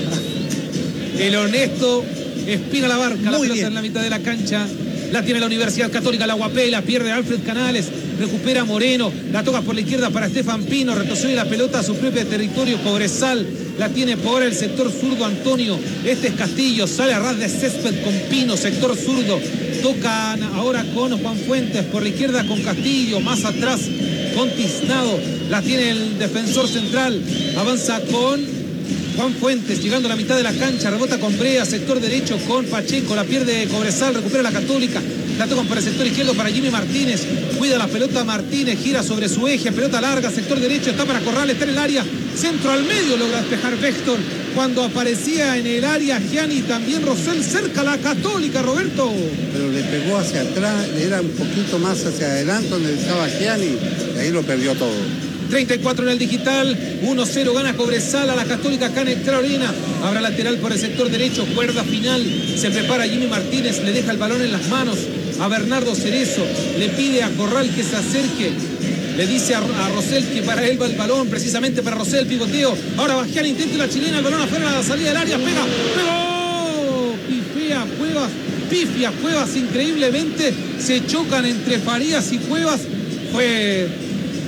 El honesto Espina la barca, la Muy pelota bien. en la mitad de la cancha. La tiene la Universidad Católica, la guapela, pierde Alfred Canales, recupera Moreno, la toca por la izquierda para Estefan Pino, retrocede la pelota a su propio territorio, Cobresal, la tiene por el sector zurdo Antonio, este es Castillo, sale a ras de césped con Pino, sector zurdo, tocan ahora con Juan Fuentes, por la izquierda con Castillo, más atrás con Tiznado, la tiene el defensor central, avanza con Juan Fuentes, llegando a la mitad de la cancha, rebota con Brea, sector derecho con Pacheco, la pierde Cobresal, recupera la Católica, la tocan por el sector izquierdo para Jimmy Martínez, cuida la pelota Martínez, gira sobre su eje, pelota larga, sector derecho, está para Corral, está en el área, centro al medio, logra despejar Vector, cuando aparecía en el área Gianni, también Rosell, cerca la Católica, Roberto. Pero le pegó hacia atrás, era un poquito más hacia adelante donde estaba Gianni, y ahí lo perdió todo. treinta y cuatro en el digital, uno cero gana Cobresal a la Católica acá en el Claro Arena. Habrá lateral por el sector derecho, cuerda final, se prepara Jimmy Martínez, le deja el balón en las manos a Bernardo Cerezo, le pide a Corral que se acerque, le dice a, a Rosell que para él va el balón, precisamente para Rosell, pivoteo, ahora Bajian intenta la chilena, el balón afuera a la salida del área, pega, pegó, pifea Cuevas, pifia Cuevas increíblemente, se chocan entre Farías y Cuevas, fue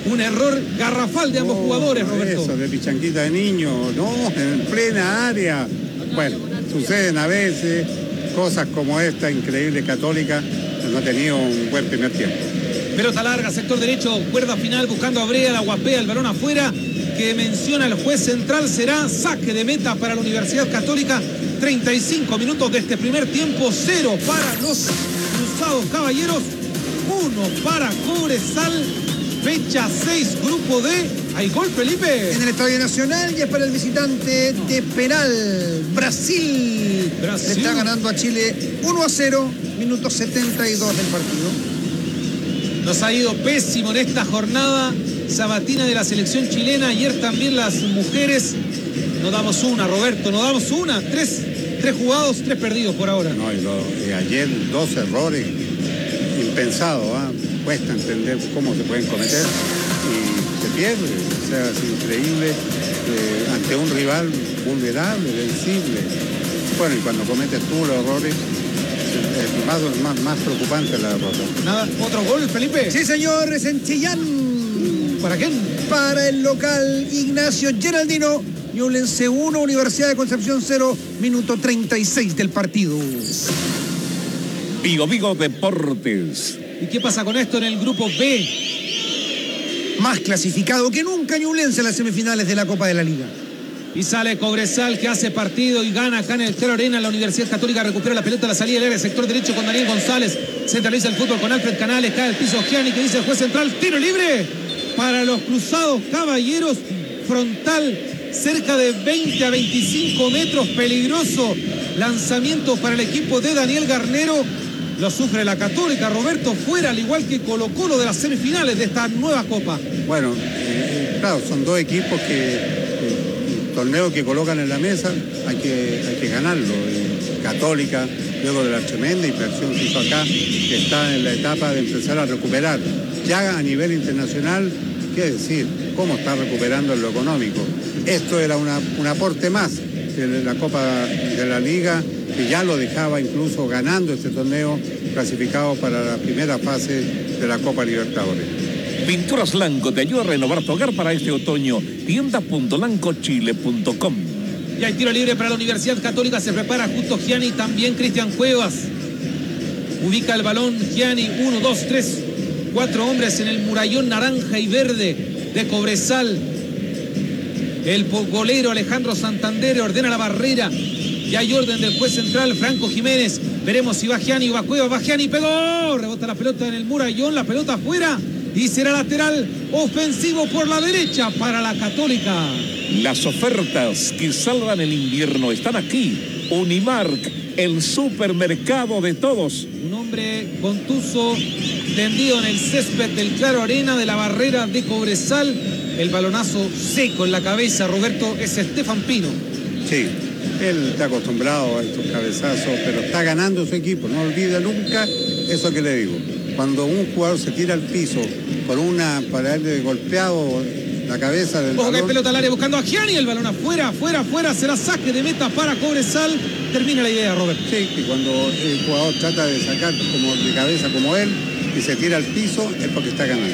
Un error garrafal de ambos Oh, jugadores, Roberto. Eso, de pichanquita de niño, no, en plena área. Bueno, suceden a veces cosas como esta, increíble Católica, no ha tenido un buen primer tiempo. Pelota larga, sector derecho, cuerda final, buscando a Brea, la guapea, el balón afuera, que menciona el juez central, será saque de meta para la Universidad Católica. treinta y cinco minutos de este primer tiempo, cero para los Cruzados Caballeros, uno para Cobresal, fecha seis, grupo D. ¿Hay gol, Felipe? En el Estadio Nacional y es para el visitante de penal. Brasil. Brasil. Le está ganando a Chile uno a cero, minuto setenta y dos del partido. Nos ha ido pésimo en esta jornada sabatina de la selección chilena. Ayer también las mujeres. No damos una, Roberto, no damos una. Tres, tres jugados, tres perdidos por ahora. No, y, lo, y ayer dos errores impensados, ¿ah? Cuesta entender cómo se pueden cometer y se pierde. O sea, es increíble eh, ante un rival vulnerable, vencible. Bueno, y cuando cometes tú los errores, es más, más, más preocupante la derrota. Nada, ¿otro gol, Felipe? Sí, señor, es en Chillán. ¿Para quién? Para el local Ignacio Geraldino. Ñublense uno, Universidad de Concepción cero, minuto treinta y seis del partido. Vigo Vigo Deportes. ¿Y qué pasa con esto en el grupo B? Más clasificado que nunca Ñublense en las semifinales de la Copa de la Liga. Y sale Cobresal, que hace partido y gana acá en el Claro Arena. La Universidad Católica recupera la pelota a la salida del área, sector derecho con Daniel González. Centraliza el fútbol con Alfred Canales, cae al piso Gianni, que dice el juez central, tiro libre para los Cruzados Caballeros, frontal, cerca de veinte a veinticinco metros, peligroso lanzamiento para el equipo de Daniel Garnero. Lo sufre la Católica, Roberto, fuera, al igual que Colo Colo de las semifinales de esta nueva Copa. Bueno, eh, claro, son dos equipos que eh, el torneo que colocan en la mesa hay que, hay que ganarlo. Y Católica, luego de la tremenda inversión que hizo acá, que está en la etapa de empezar a recuperar. Ya a nivel internacional, ¿qué decir? ¿Cómo está recuperando en lo económico? Esto era una, un aporte más de la Copa de la Liga, que ya lo dejaba incluso ganando este torneo, clasificado para la primera fase de la Copa Libertadores. Pinturas Lanco te ayuda a renovar tu hogar para este otoño. tienda punto lanco chile punto com. Y hay tiro libre para la Universidad Católica, se prepara justo Gianni, también Cristian Cuevas. Ubica el balón Gianni, uno, dos, tres, cuatro hombres en el murallón naranja y verde de Cobresal. El golero Alejandro Santander ordena la barrera. Y hay orden del juez central, Franco Jiménez. Veremos si va Gianni o va Cueva. Va Gianni, pegó. Rebota la pelota en el murallón, la pelota afuera. Y será lateral ofensivo por la derecha para la Católica. Las ofertas que salvan el invierno están aquí. Unimark, el supermercado de todos. Un hombre contuso, tendido en el césped del Claro Arena de la barrera de Cobresal. El balonazo seco en la cabeza, Roberto, es Estefan Pino. Sí, él está acostumbrado a estos cabezazos, pero está ganando su equipo. No olvida nunca eso que le digo. Cuando un jugador se tira al piso por una, para haberle golpeado la cabeza del Ojo que hay balón. pelota al área buscando a Gianni, el balón afuera, afuera, afuera, será saque de meta para Cobresal. Termina la idea, Robert. Sí, que cuando el jugador trata de sacar como de cabeza como él y se tira al piso es porque está ganando.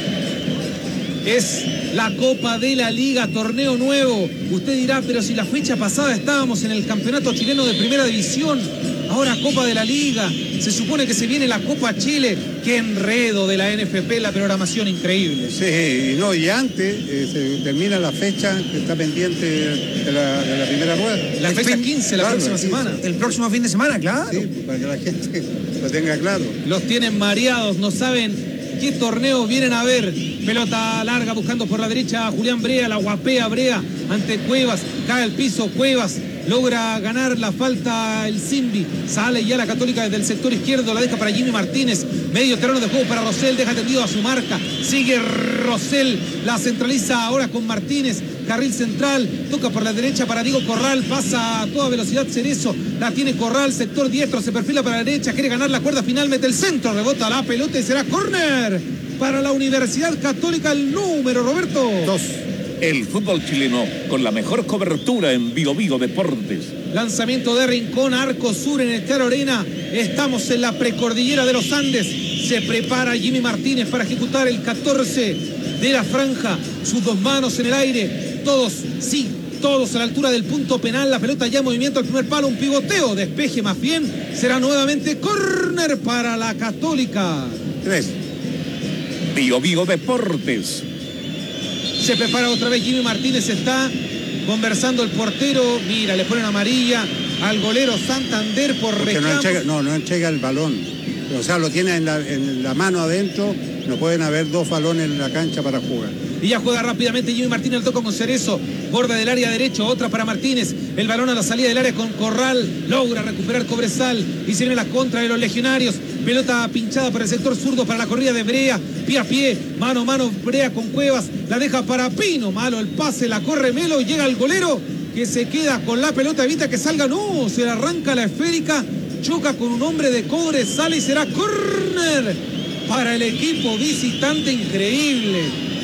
Es la Copa de la Liga, torneo nuevo. Usted dirá, pero si la fecha pasada estábamos en el campeonato chileno de primera división, ahora Copa de la Liga, se supone que se viene la Copa Chile. Qué enredo de la N F P, la programación increíble. Sí, y no, y antes eh, se termina la fecha que está pendiente de la, de la primera rueda. La El fecha fin- quince, la claro, próxima la quince. semana. El próximo fin de semana, claro. Sí, para que la gente lo tenga claro. Los tienen mareados, no saben qué torneos vienen a ver. Pelota larga buscando por la derecha a Julián Brea, la guapea Brea ante Cuevas, cae al piso Cuevas, logra ganar la falta el Simbi, sale ya la Católica desde el sector izquierdo, la deja para Jimmy Martínez, medio terreno de juego para Rosell, deja tendido a su marca, sigue Rosell, la centraliza ahora con Martínez, carril central, toca por la derecha para Diego Corral, pasa a toda velocidad Cerezo, la tiene Corral, sector diestro, se perfila para la derecha, quiere ganar la cuerda final, mete el centro, rebota la pelota y será córner para la Universidad Católica. El número, Roberto. Dos. El fútbol chileno con la mejor cobertura en Vigo Vigo Deportes. Lanzamiento de Rincón, arco sur en el Claro Arena. Estamos en la precordillera de los Andes. Se prepara Jimmy Martínez para ejecutar el catorce de la franja. Sus dos manos en el aire. Todos, sí, todos a la altura del punto penal. La pelota ya en movimiento al primer palo. Un pivoteo, despeje más bien. Será nuevamente córner para la Católica. Tres. Bio Bio Deportes. Se prepara otra vez Jimmy Martínez. Está conversando el portero. Mira, le ponen amarilla al golero Santander por Porque reclamo. no entrega, no, no entrega el balón. O sea, lo tiene en la, en la mano adentro. No pueden haber dos balones en la cancha para jugar. Y ya juega rápidamente Jimmy Martínez, el toco con Cerezo, borde del área derecho, otra para Martínez, el balón a la salida del área con Corral, logra recuperar Cobresal y se viene la contra de los legionarios, pelota pinchada por el sector zurdo para la corrida de Brea, pie a pie, mano a mano Brea con Cuevas, la deja para Pino, malo el pase, la corre Melo, llega el golero que se queda con la pelota, evita que salga, no, se le arranca la esférica, choca con un hombre de Cobresal y será córner para el equipo visitante. Increíble.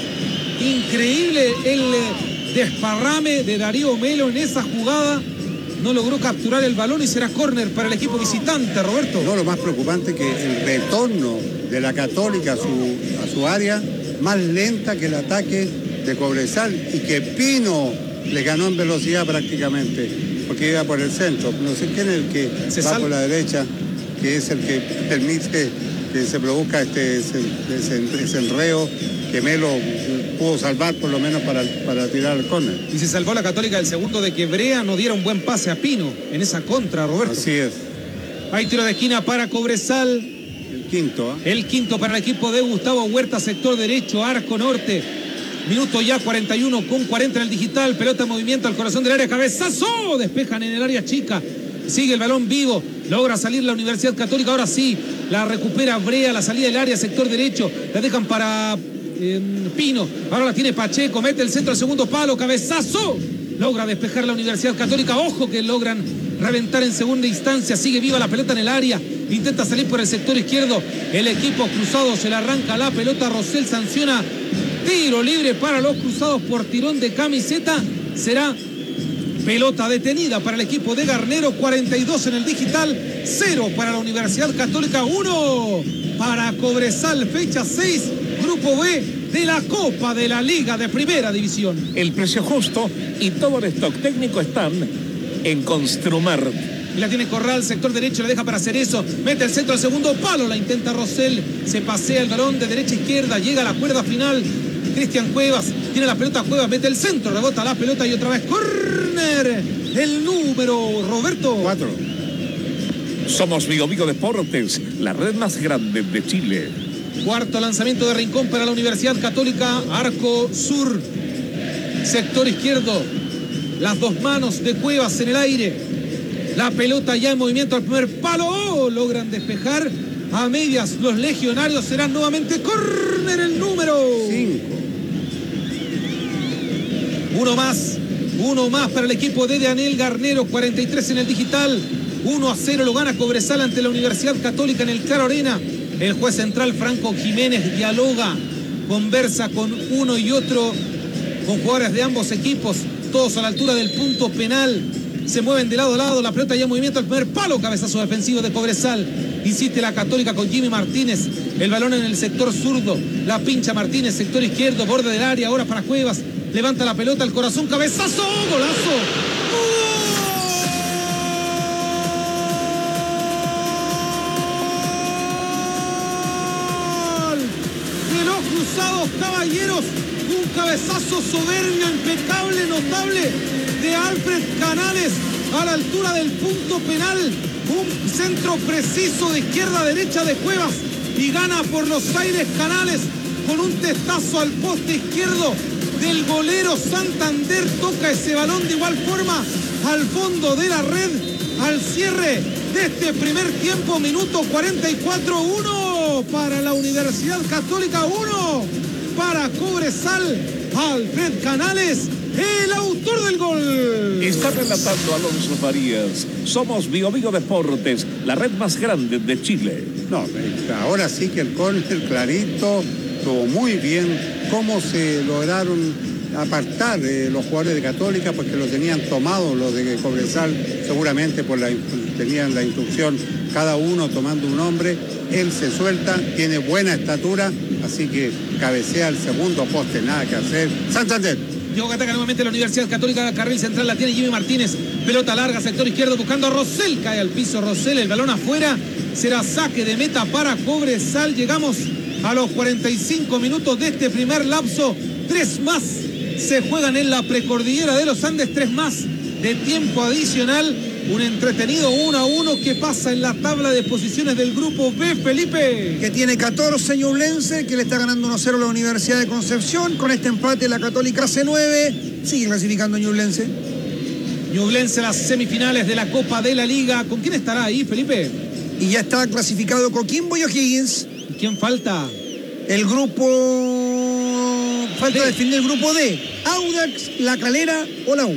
Increíble el desparrame de Darío Melo en esa jugada. No logró capturar el balón y será córner para el equipo visitante, Roberto. No, lo más preocupante es que el retorno de la Católica a su, a su área, más lenta que el ataque de Cobresal y que Pino le ganó en velocidad prácticamente, porque iba por el centro. No sé quién es el que Se va sal... por la derecha, que es el que permite que se produzca este ese, ese, ese enreo que Melo pudo salvar por lo menos para, para tirar al córner. Y se salvó la Católica del segundo de que Brea no diera un buen pase a Pino en esa contra, Roberto. Así es. Hay tiro de esquina para Cobresal. El quinto. ¿eh? El quinto para el equipo de Gustavo Huerta, sector derecho, arco norte. Minuto ya cuarenta y uno con cuarenta en el digital. Pelota en movimiento al corazón del área. Cabezazo. Despejan en el área chica. Sigue el balón vivo. Logra salir la Universidad Católica. Ahora sí. La recupera Brea. La salida del área, sector derecho. La dejan para eh, Pino. Ahora la tiene Pacheco. Mete el centro al segundo palo. Cabezazo. Logra despejar la Universidad Católica. Ojo que logran reventar en segunda instancia. Sigue viva la pelota en el área. Intenta salir por el sector izquierdo. El equipo cruzado se le arranca la pelota. Rosell sanciona. Tiro libre para los cruzados por tirón de camiseta. Será pelota detenida para el equipo de Garnero. cuarenta y dos en el digital. cero para la Universidad Católica. uno para Cobresal. Fecha seis. Grupo B de la Copa de la Liga de Primera División. El precio justo y todo el stock técnico están en Construmar. Y la tiene Corral, sector derecho, la deja para hacer eso. Mete el centro al segundo palo, la intenta Rosell. Se pasea el balón de derecha a izquierda, llega a la cuerda final. Cristian Cuevas, tiene la pelota Cuevas, mete el centro, rebota la pelota y otra vez córner. El número, Roberto. Cuatro. Somos Bio Bio Deportes, la red más grande de Chile. Cuarto lanzamiento de Rincón para la Universidad Católica, arco sur, sector izquierdo. Las dos manos de Cuevas en el aire. La pelota ya en movimiento al primer palo. Oh, logran despejar a medias. Los legionarios serán nuevamente córner el número cinco. Uno más. Uno más para el equipo de Daniel Garnero. cuarenta y tres en el digital. uno a cero lo gana Cobresal ante la Universidad Católica en el Claro Arena. El juez central Franco Jiménez dialoga, conversa con uno y otro, con jugadores de ambos equipos, todos a la altura del punto penal. Se mueven de lado a lado, la pelota ya en movimiento al primer palo, cabezazo defensivo de Cobresal. Insiste la Católica con Jimmy Martínez, el balón en el sector zurdo, la pincha Martínez, sector izquierdo, borde del área, ahora para Cuevas, levanta la pelota al corazón, cabezazo, golazo. ¡Gol! De los Cruzados Caballeros, un cabezazo soberbio, impecable, notable de Alfred Canales a la altura del punto penal. Un centro preciso de izquierda a derecha de Cuevas y gana por los aires Canales con un testazo al poste izquierdo del golero Santander. Toca ese balón de igual forma al fondo de la red al cierre de este primer tiempo. Minuto cuarenta y cuatro, uno para la Universidad Católica, uno para Cobresal. Alfred Canales, el autor del gol. Está relatando Alonso Farías. Somos Bio Bio Deportes, la red más grande de Chile. No, ahora sí que el córner clarito, estuvo muy bien. Cómo se lograron apartar eh, los jugadores de Católica, porque lo tenían tomado los de Cobresal, seguramente por la, tenían la instrucción cada uno tomando un hombre, él se suelta, tiene buena estatura, así que cabecea el segundo poste, nada que hacer. Santander. Llegó que ataca nuevamente la Universidad Católica, carril central la tiene Jimmy Martínez, pelota larga, sector izquierdo buscando a Rosell, cae al piso Rosell, el balón afuera, será saque de meta para Cobresal. Llegamos a los cuarenta y cinco minutos de este primer lapso, tres más se juegan en la precordillera de los Andes, tres más de tiempo adicional, un entretenido uno a uno que pasa en la tabla de posiciones del grupo B, Felipe. Que tiene catorce Ñublense, que le está ganando uno cero a la Universidad de Concepción. Con este empate la Católica hace nueve, sigue clasificando Ñublense. Ñublense a las semifinales de la Copa de la Liga. ¿Con quién estará ahí, Felipe? Y ya está clasificado Coquimbo y O'Higgins. ¿Y quién falta? El grupo... Falta D. definir el grupo D. Audax, La Calera o la U.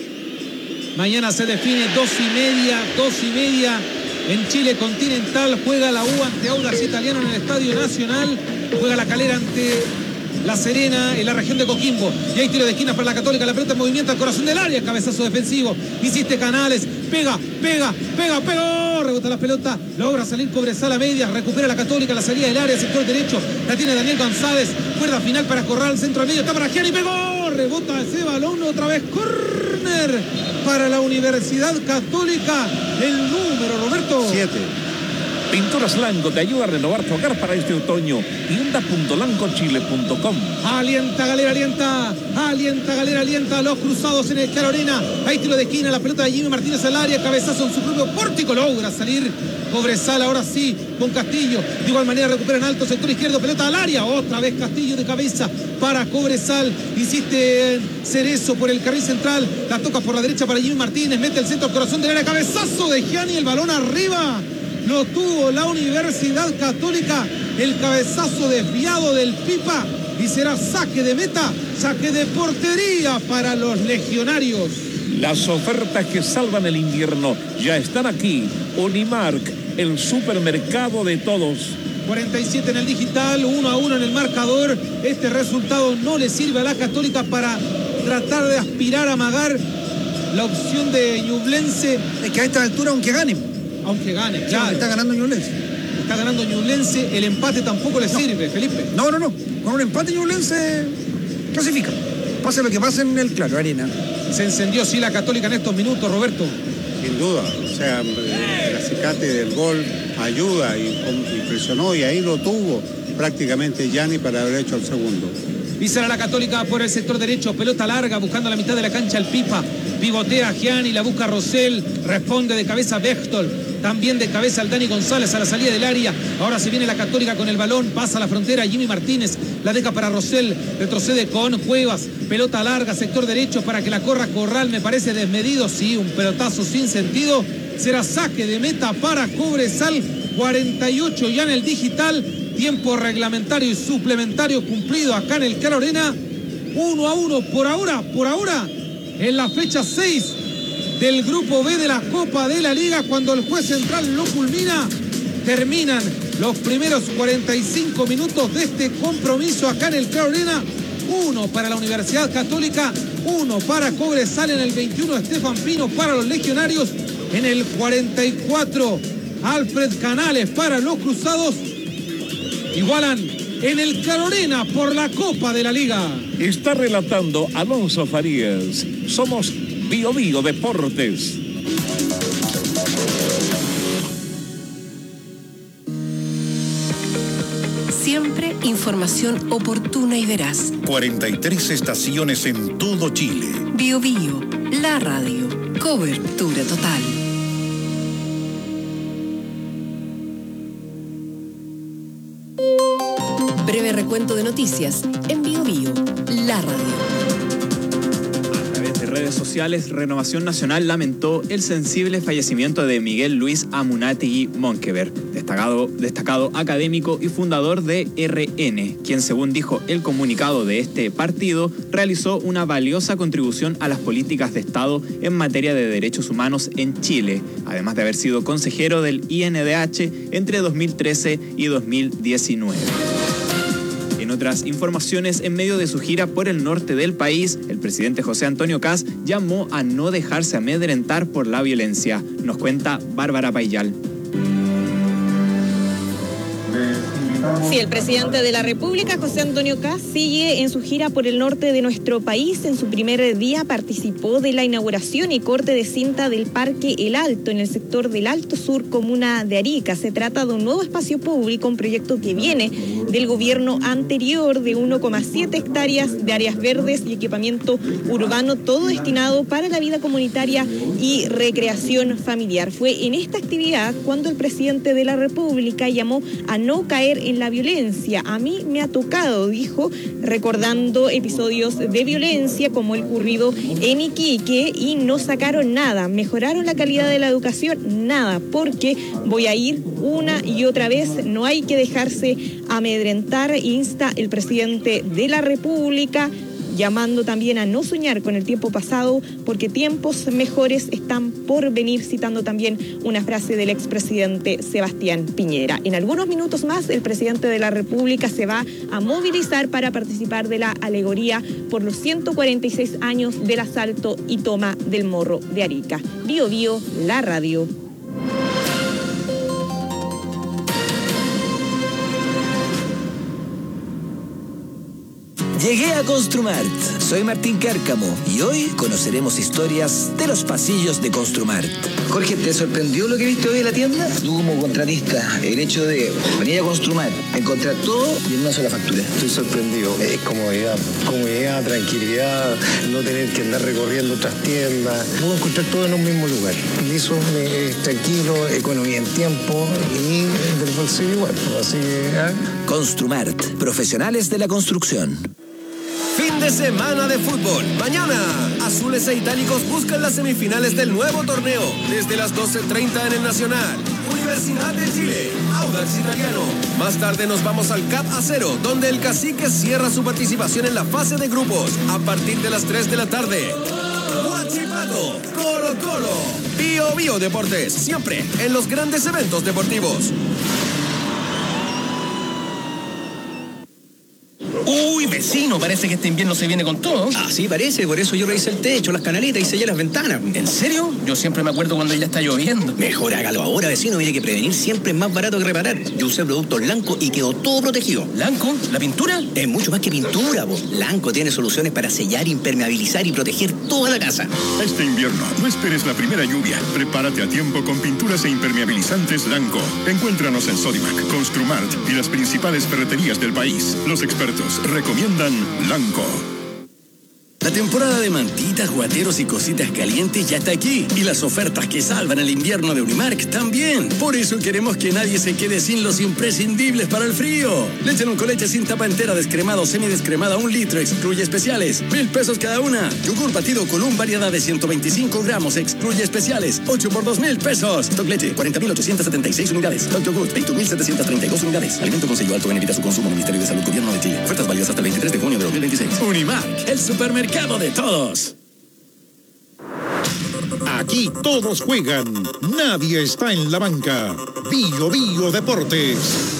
Mañana se define dos y media, dos y media en Chile continental. Juega la U ante Audax Italiano en el Estadio Nacional. Juega La Calera ante La Serena en la región de Coquimbo. Y hay tiro de esquina para la Católica. La pelota en movimiento al corazón del área. Cabezazo defensivo. Insiste Canales. Pega, pega, pega, pega. Rebota la pelota. Logra salir Cobresal a medias. Recupera la Católica. La salida del área. Sector derecho. La tiene Daniel González. Cuerda final para Corral. Centro al medio. Está para Gianni. Pegó. Rebota ese balón. Otra vez. Corner para la Universidad Católica. El número, Roberto. Siete. Pinturas Lango te ayuda a renovar tu hogar para este otoño. tienda punto langochile punto com. Alienta Galera, alienta. Alienta Galera, alienta a los cruzados en el Carolina. Hay tiro de esquina, la pelota de Jimmy Martínez al área. Cabezazo en su propio pórtico. Logra salir Cobresal, ahora sí, con Castillo. De igual manera recupera en alto, sector izquierdo, pelota al área. Otra vez Castillo de cabeza para Cobresal. Insiste en Cerezo por el carril central. La toca por la derecha para Jimmy Martínez. Mete el centro al corazón del área. Cabezazo de Gianni, el balón arriba. Lo tuvo la Universidad Católica, el cabezazo desviado del Pipa y será saque de meta, saque de portería para los legionarios. Las ofertas que salvan el invierno ya están aquí. Unimark, el supermercado de todos. cuarenta y siete en el digital, uno a uno en el marcador. Este resultado no le sirve a la Católica para tratar de aspirar a amagar la opción de Ñublense. Es que a esta altura, aunque gane, aunque gane, claro. está ganando Ñublense. Está ganando Ñublense, el empate tampoco le no. sirve, Felipe. No, no, no. Con un empate Ñublense clasifica. Pase lo que pase en el Claro Arena. Se encendió sí la Católica en estos minutos, Roberto. Sin duda, o sea, el acicate del gol ayuda y, y presionó y ahí lo tuvo prácticamente Gianni para haber hecho el segundo. Y será la Católica por el sector derecho, pelota larga, buscando la mitad de la cancha el Pipa. Pivotea Gianni, la busca Rosell, responde de cabeza Bechtol, también de cabeza al Dani González a la salida del área. Ahora se viene la Católica con el balón, pasa a la frontera Jimmy Martínez, la deja para Rosell, retrocede con Cuevas, pelota larga, sector derecho para que la corra Corral, me parece desmedido, sí, un pelotazo sin sentido. Será saque de meta para Cobresal, cuarenta y ocho ya en el digital. Tiempo reglamentario y suplementario cumplido acá en el Carolina. Uno a uno por ahora, por ahora, en la fecha seis del grupo B de la Copa de la Liga. Cuando el juez central lo culmina, terminan los primeros cuarenta y cinco minutos de este compromiso acá en el Carolina. Uno para la Universidad Católica, uno para Cobresal en el veintiuno, Estefan Pino para los legionarios. En el cuarenta y cuatro, Alfred Canales para los cruzados. Igualan en el Carolina por la Copa de la Liga. Está relatando Alonso Farías. Somos Bio Bio Deportes. Siempre información oportuna y veraz. cuarenta y tres estaciones en todo Chile. Bio Bio, la radio. Cobertura total. Breve recuento de noticias en Bio Bio, la radio. A través de redes sociales, Renovación Nacional lamentó el sensible fallecimiento de Miguel Luis Amunátegui Monkever, destacado, destacado académico y fundador de R N, quien, según dijo el comunicado de este partido, realizó una valiosa contribución a las políticas de Estado en materia de derechos humanos en Chile, además de haber sido consejero del I N D H entre dos mil trece y dos mil diecinueve. En otras informaciones, en medio de su gira por el norte del país, el presidente José Antonio Kast llamó a no dejarse amedrentar por la violencia. Nos cuenta Bárbara Payal. Sí, el presidente de la República, José Antonio Kast, sigue en su gira por el norte de nuestro país. En su primer día participó de la inauguración y corte de cinta del Parque El Alto, en el sector del Alto Sur, comuna de Arica. Se trata de un nuevo espacio público, un proyecto que viene del gobierno anterior, de uno coma siete hectáreas de áreas verdes y equipamiento urbano, todo destinado para la vida comunitaria y recreación familiar. Fue en esta actividad cuando el presidente de la República llamó a no caer en la violencia. A mí me ha tocado, dijo, recordando episodios de violencia como el ocurrido en Iquique, y no sacaron nada. Mejoraron la calidad de la educación, nada, porque voy a ir una y otra vez. No hay que dejarse amedrentar, insta el presidente de la República, llamando también a no soñar con el tiempo pasado, porque tiempos mejores están por venir, citando también una frase del expresidente Sebastián Piñera. En algunos minutos más, el presidente de la República se va a movilizar para participar de la alegoría por los ciento cuarenta y seis años del asalto y toma del Morro de Arica. Bio Bio, la radio. Llegué a Construmart. Soy Martín Cárcamo y hoy conoceremos historias de los pasillos de Construmart. Jorge, ¿te sorprendió lo que viste hoy en la tienda? Tú como contratista, el hecho de venir a Construmart, encontrar todo y en una sola factura. Estoy sorprendido. Es comodidad, comodidad, tranquilidad, no tener que andar recorriendo otras tiendas. Puedo encontrar todo en un mismo lugar. Y eso es tranquilo, economía en tiempo y del bolsillo igual. Así que, ¿eh? Construmart, profesionales de la construcción. Fin de semana de fútbol. Mañana, azules e itálicos buscan las semifinales del nuevo torneo. Desde las doce treinta en el Nacional. Universidad de Chile, Audax Italiano. Más tarde nos vamos al C A P Acero, donde el Cacique cierra su participación en la fase de grupos a partir de las tres de la tarde. Huachipato, Colo Colo. Bio Bio Deportes, siempre en los grandes eventos deportivos. Uy, vecino, parece que este invierno se viene con todo. Ah, sí, parece, por eso yo revisé el techo, las canaletas y sellé las ventanas. ¿En serio? Yo siempre me acuerdo cuando ya está lloviendo. Mejor hágalo ahora, vecino, mire que prevenir siempre es más barato que reparar. Yo usé productos Lanco y quedó todo protegido. ¿Lanco? ¿La pintura? Es mucho más que pintura, po. Lanco tiene soluciones para sellar, impermeabilizar y proteger toda la casa. Este invierno, no esperes la primera lluvia. Prepárate a tiempo con pinturas e impermeabilizantes Lanco. Encuéntranos en Sodimac, Construmart y las principales ferreterías del país. Los expertos recomiendan Lanco. La temporada de mantitas, guateros y cositas calientes ya está aquí. Y las ofertas que salvan el invierno de Unimark también. Por eso queremos que nadie se quede sin los imprescindibles para el frío. Leche con leche sin tapa entera, descremado o semidescremada, un litro, excluye especiales. Mil pesos cada una. Yogur batido Column, variedad de ciento veinticinco gramos, excluye especiales. ocho por dos mil pesos. Stock leche, cuarenta mil ochocientas setenta y seis unidades. Stock yogur, veinte mil setecientas treinta y dos unidades. Alimento con sello alto en evita su consumo. Ministerio de Salud, Gobierno de Chile. Ofertas válidas hasta el veintitrés de junio de dos mil veintiséis. Unimark, el supermercado de todos. Aquí todos juegan, nadie está en la banca. Bio Bio Deportes.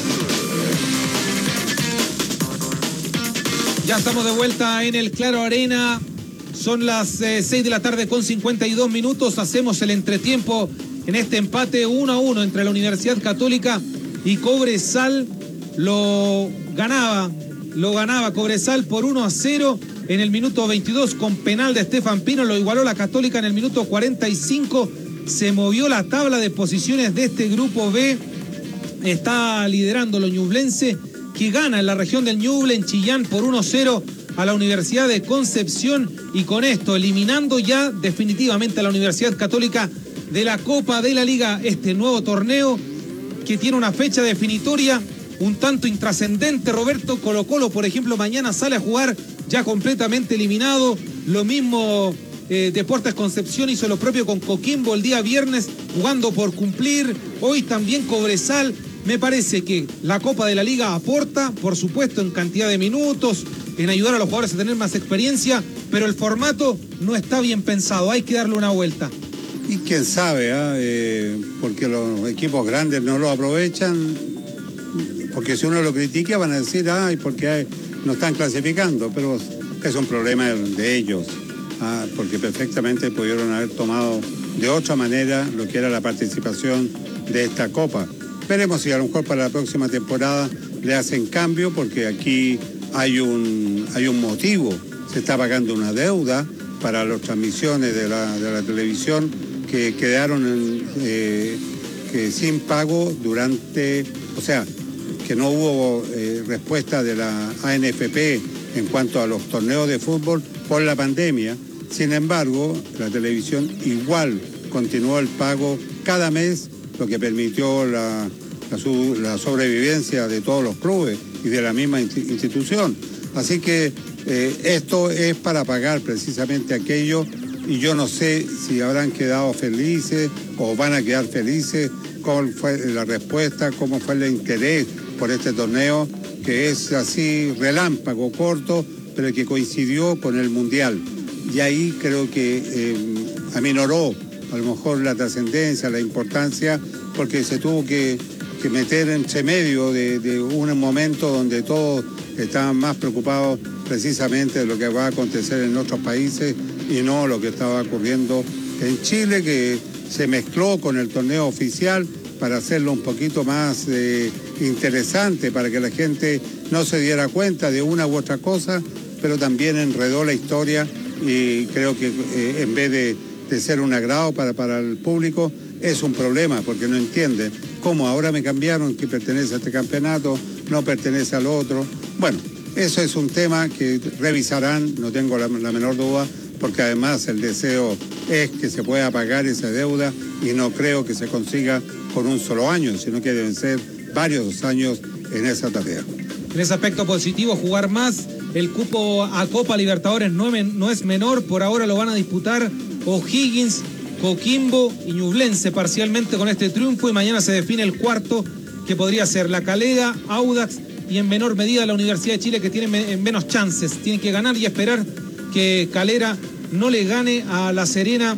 Ya estamos de vuelta en el Claro Arena. Son las eh, seis de la tarde con cincuenta y dos minutos. Hacemos el entretiempo en este empate uno a uno entre la Universidad Católica y Cobresal. Lo ganaba, lo ganaba Cobresal por uno a cero. En el minuto veintidós con penal de Estefan Pino, lo igualó la Católica en el minuto cuarenta y cinco. Se movió la tabla de posiciones de este grupo B. Está liderando lo ñublense, que gana en la región del Ñuble, en Chillán, por uno a cero a la Universidad de Concepción. Y con esto, eliminando ya definitivamente a la Universidad Católica de la Copa de la Liga. Este nuevo torneo que tiene una fecha definitoria un tanto intrascendente. Roberto, Colo Colo, por ejemplo, mañana sale a jugar ya completamente eliminado. Lo mismo eh, Deportes Concepción hizo lo propio con Coquimbo el día viernes, jugando por cumplir. Hoy también Cobresal. Me parece que la Copa de la Liga aporta, por supuesto, en cantidad de minutos, en ayudar a los jugadores a tener más experiencia, pero el formato no está bien pensado, hay que darle una vuelta. Y quién sabe, ¿eh? Eh, porque los equipos grandes no lo aprovechan, porque si uno lo critica van a decir, ay, porque hay, no están clasificando, pero es un problema de ellos, ¿ah? Porque perfectamente pudieron haber tomado de otra manera lo que era la participación de esta Copa. Veremos si a lo mejor para la próxima temporada le hacen cambio, porque aquí hay un, hay un motivo. Se está pagando una deuda para las transmisiones de la, de la televisión que quedaron en, eh, que sin pago durante, o sea, que no hubo eh, respuesta de la A N F P en cuanto a los torneos de fútbol por la pandemia. Sin embargo, la televisión igual continuó el pago cada mes, lo que permitió la, la, su, la sobrevivencia de todos los clubes y de la misma institución. Así que eh, esto es para pagar precisamente aquello, y yo no sé si habrán quedado felices o van a quedar felices, cuál fue la respuesta, cómo fue el interés por este torneo, que es así relámpago, corto, pero que coincidió con el Mundial. Y ahí creo que eh, aminoró a lo mejor la trascendencia, la importancia, porque se tuvo que, que meter entre medio de, de un momento donde todos estaban más preocupados precisamente de lo que va a acontecer en otros países y no lo que estaba ocurriendo en Chile, que se mezcló con el torneo oficial para hacerlo un poquito más eh, interesante, para que la gente no se diera cuenta de una u otra cosa, pero también enredó la historia, y creo que eh, en vez de, de ser un agrado para, para el público, es un problema, porque no entienden cómo ahora me cambiaron, que pertenece a este campeonato, no pertenece al otro. Bueno, eso es un tema que revisarán, no tengo la, la menor duda, porque además el deseo es que se pueda pagar esa deuda, y no creo que se consiga con un solo año, sino que deben ser varios años en esa tarea. En ese aspecto positivo, jugar más, el cupo a Copa Libertadores no, no es menor, por ahora lo van a disputar O'Higgins, Coquimbo y Ñublense parcialmente con este triunfo, y mañana se define el cuarto, que podría ser La Calera, Audax y en menor medida la Universidad de Chile, que tiene me menos chances. Tienen que ganar y esperar que Calera no le gane a La Serena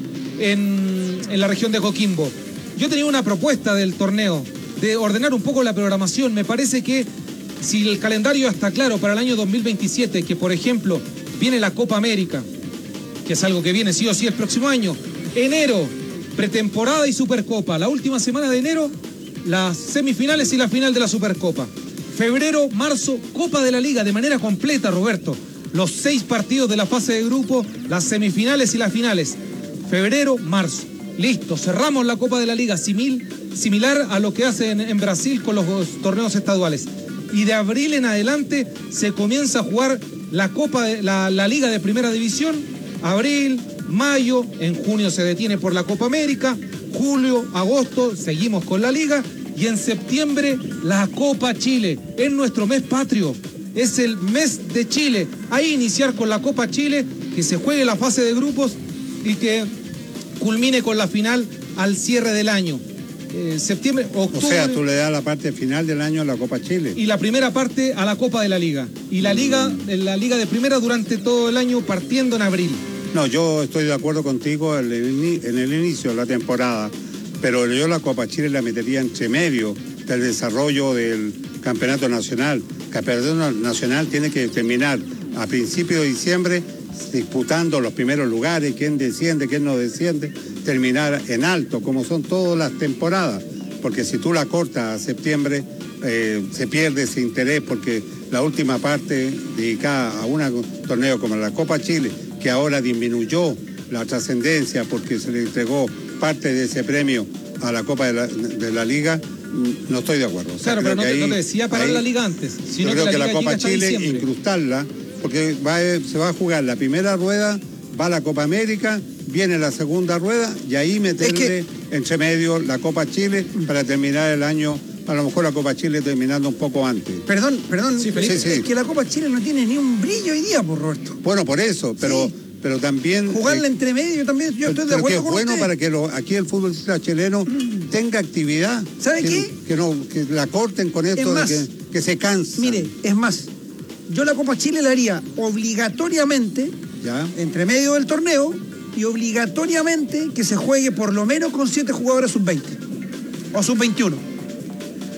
en, en la región de Coquimbo. Yo tenía una propuesta del torneo, de ordenar un poco la programación. Me parece que si el calendario está claro para el año dos mil veintisiete, que por ejemplo viene la Copa América, que es algo que viene sí o sí el próximo año, enero, pretemporada y Supercopa, la última semana de enero, las semifinales y la final de la Supercopa, febrero, marzo, Copa de la Liga de manera completa, Roberto, los seis partidos de la fase de grupo, las semifinales y las finales, febrero, marzo. Listo, cerramos la Copa de la Liga, simil, similar a lo que hacen en Brasil con los torneos estaduales. Y de abril en adelante se comienza a jugar la Copa de, la, la Liga de Primera División, abril, mayo, en junio se detiene por la Copa América, julio, agosto, seguimos con la Liga, y en septiembre la Copa Chile, es nuestro mes patrio, es el mes de Chile. Ahí iniciar con la Copa Chile, que se juegue la fase de grupos y que culmine con la final al cierre del año. Eh, septiembre, octubre. O sea, tú le das la parte final del año a la Copa Chile. Y la primera parte a la Copa de la Liga. Y la Liga, en la Liga de Primera durante todo el año, partiendo en abril. No, yo estoy de acuerdo contigo en el, en el inicio de la temporada, pero yo la Copa Chile la metería entre medio del desarrollo del Campeonato Nacional. El Campeonato Nacional tiene que terminar a principios de diciembre disputando los primeros lugares, quién desciende, quién no desciende, terminar en alto, como son todas las temporadas, porque si tú la cortas a septiembre, eh, se pierde ese interés, porque la última parte dedicada a un torneo como la Copa Chile, que ahora disminuyó la trascendencia porque se le entregó parte de ese premio a la Copa de la, de la Liga, no estoy de acuerdo. O sea, claro, pero no, ahí, te, no te decía parar ahí, la Liga antes, sino yo creo que la, que Liga la Copa Chile, incrustarla, porque va, se va a jugar la primera rueda, va la Copa América, viene la segunda rueda, y ahí meterle es que... entre medio la Copa Chile para terminar el año, a lo mejor la Copa Chile terminando un poco antes. Perdón, perdón, sí, sí, sí. Es que la Copa Chile no tiene ni un brillo hoy día, por Roberto. Bueno, por eso, pero... Sí. Pero también... Jugarla eh, entre medio también, yo estoy de acuerdo con usted. Es bueno usted. para que lo, aquí el futbolista chileno mm. tenga actividad. ¿Sabe que, qué? Que, no, que la corten con esto más, de que, que se cansa. Mire, es más, yo la Copa Chile la haría obligatoriamente, ¿ya?, entre medio del torneo, y obligatoriamente que se juegue por lo menos con siete jugadores sub veinte o sub veintiuno.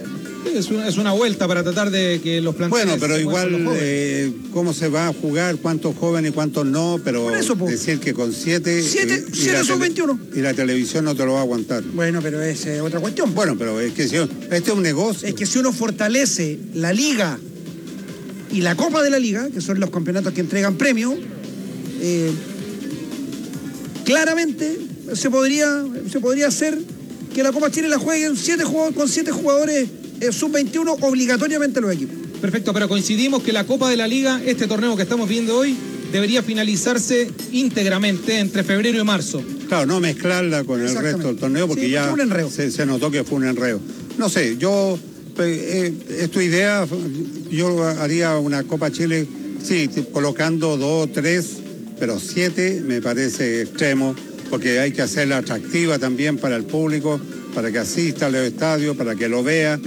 Es una, es una vuelta para tratar de que los planteles... Bueno, pero se igual, muevan los jóvenes. eh, ¿cómo se va a jugar? ¿Cuántos jóvenes y cuántos no? Pero Por eso, po. decir que con siete... Siete, y- y siete la son tele- veintiuno. Y la televisión no te lo va a aguantar. Bueno, pero es eh, otra cuestión. Bueno, pero es que si, este es un negocio. Es que si uno fortalece la liga y la Copa de la Liga, que son los campeonatos que entregan premios, eh, claramente se podría, se podría hacer que la Copa Chile la jueguen siete jugadores, con siete jugadores eh, sub veintiuno obligatoriamente los equipos. Perfecto, pero coincidimos que la Copa de la Liga, este torneo que estamos viendo hoy, debería finalizarse íntegramente entre febrero y marzo. Claro, no mezclarla con el Exactamente. resto del torneo porque Sí, ya fue un enredo. se, se notó que fue un enredo. No sé, yo, eh, es tu idea, yo haría una Copa Chile, sí, colocando dos, tres, pero siete me parece extremo, porque hay que hacerla atractiva también para el público, para que asista al estadio, para que lo vea.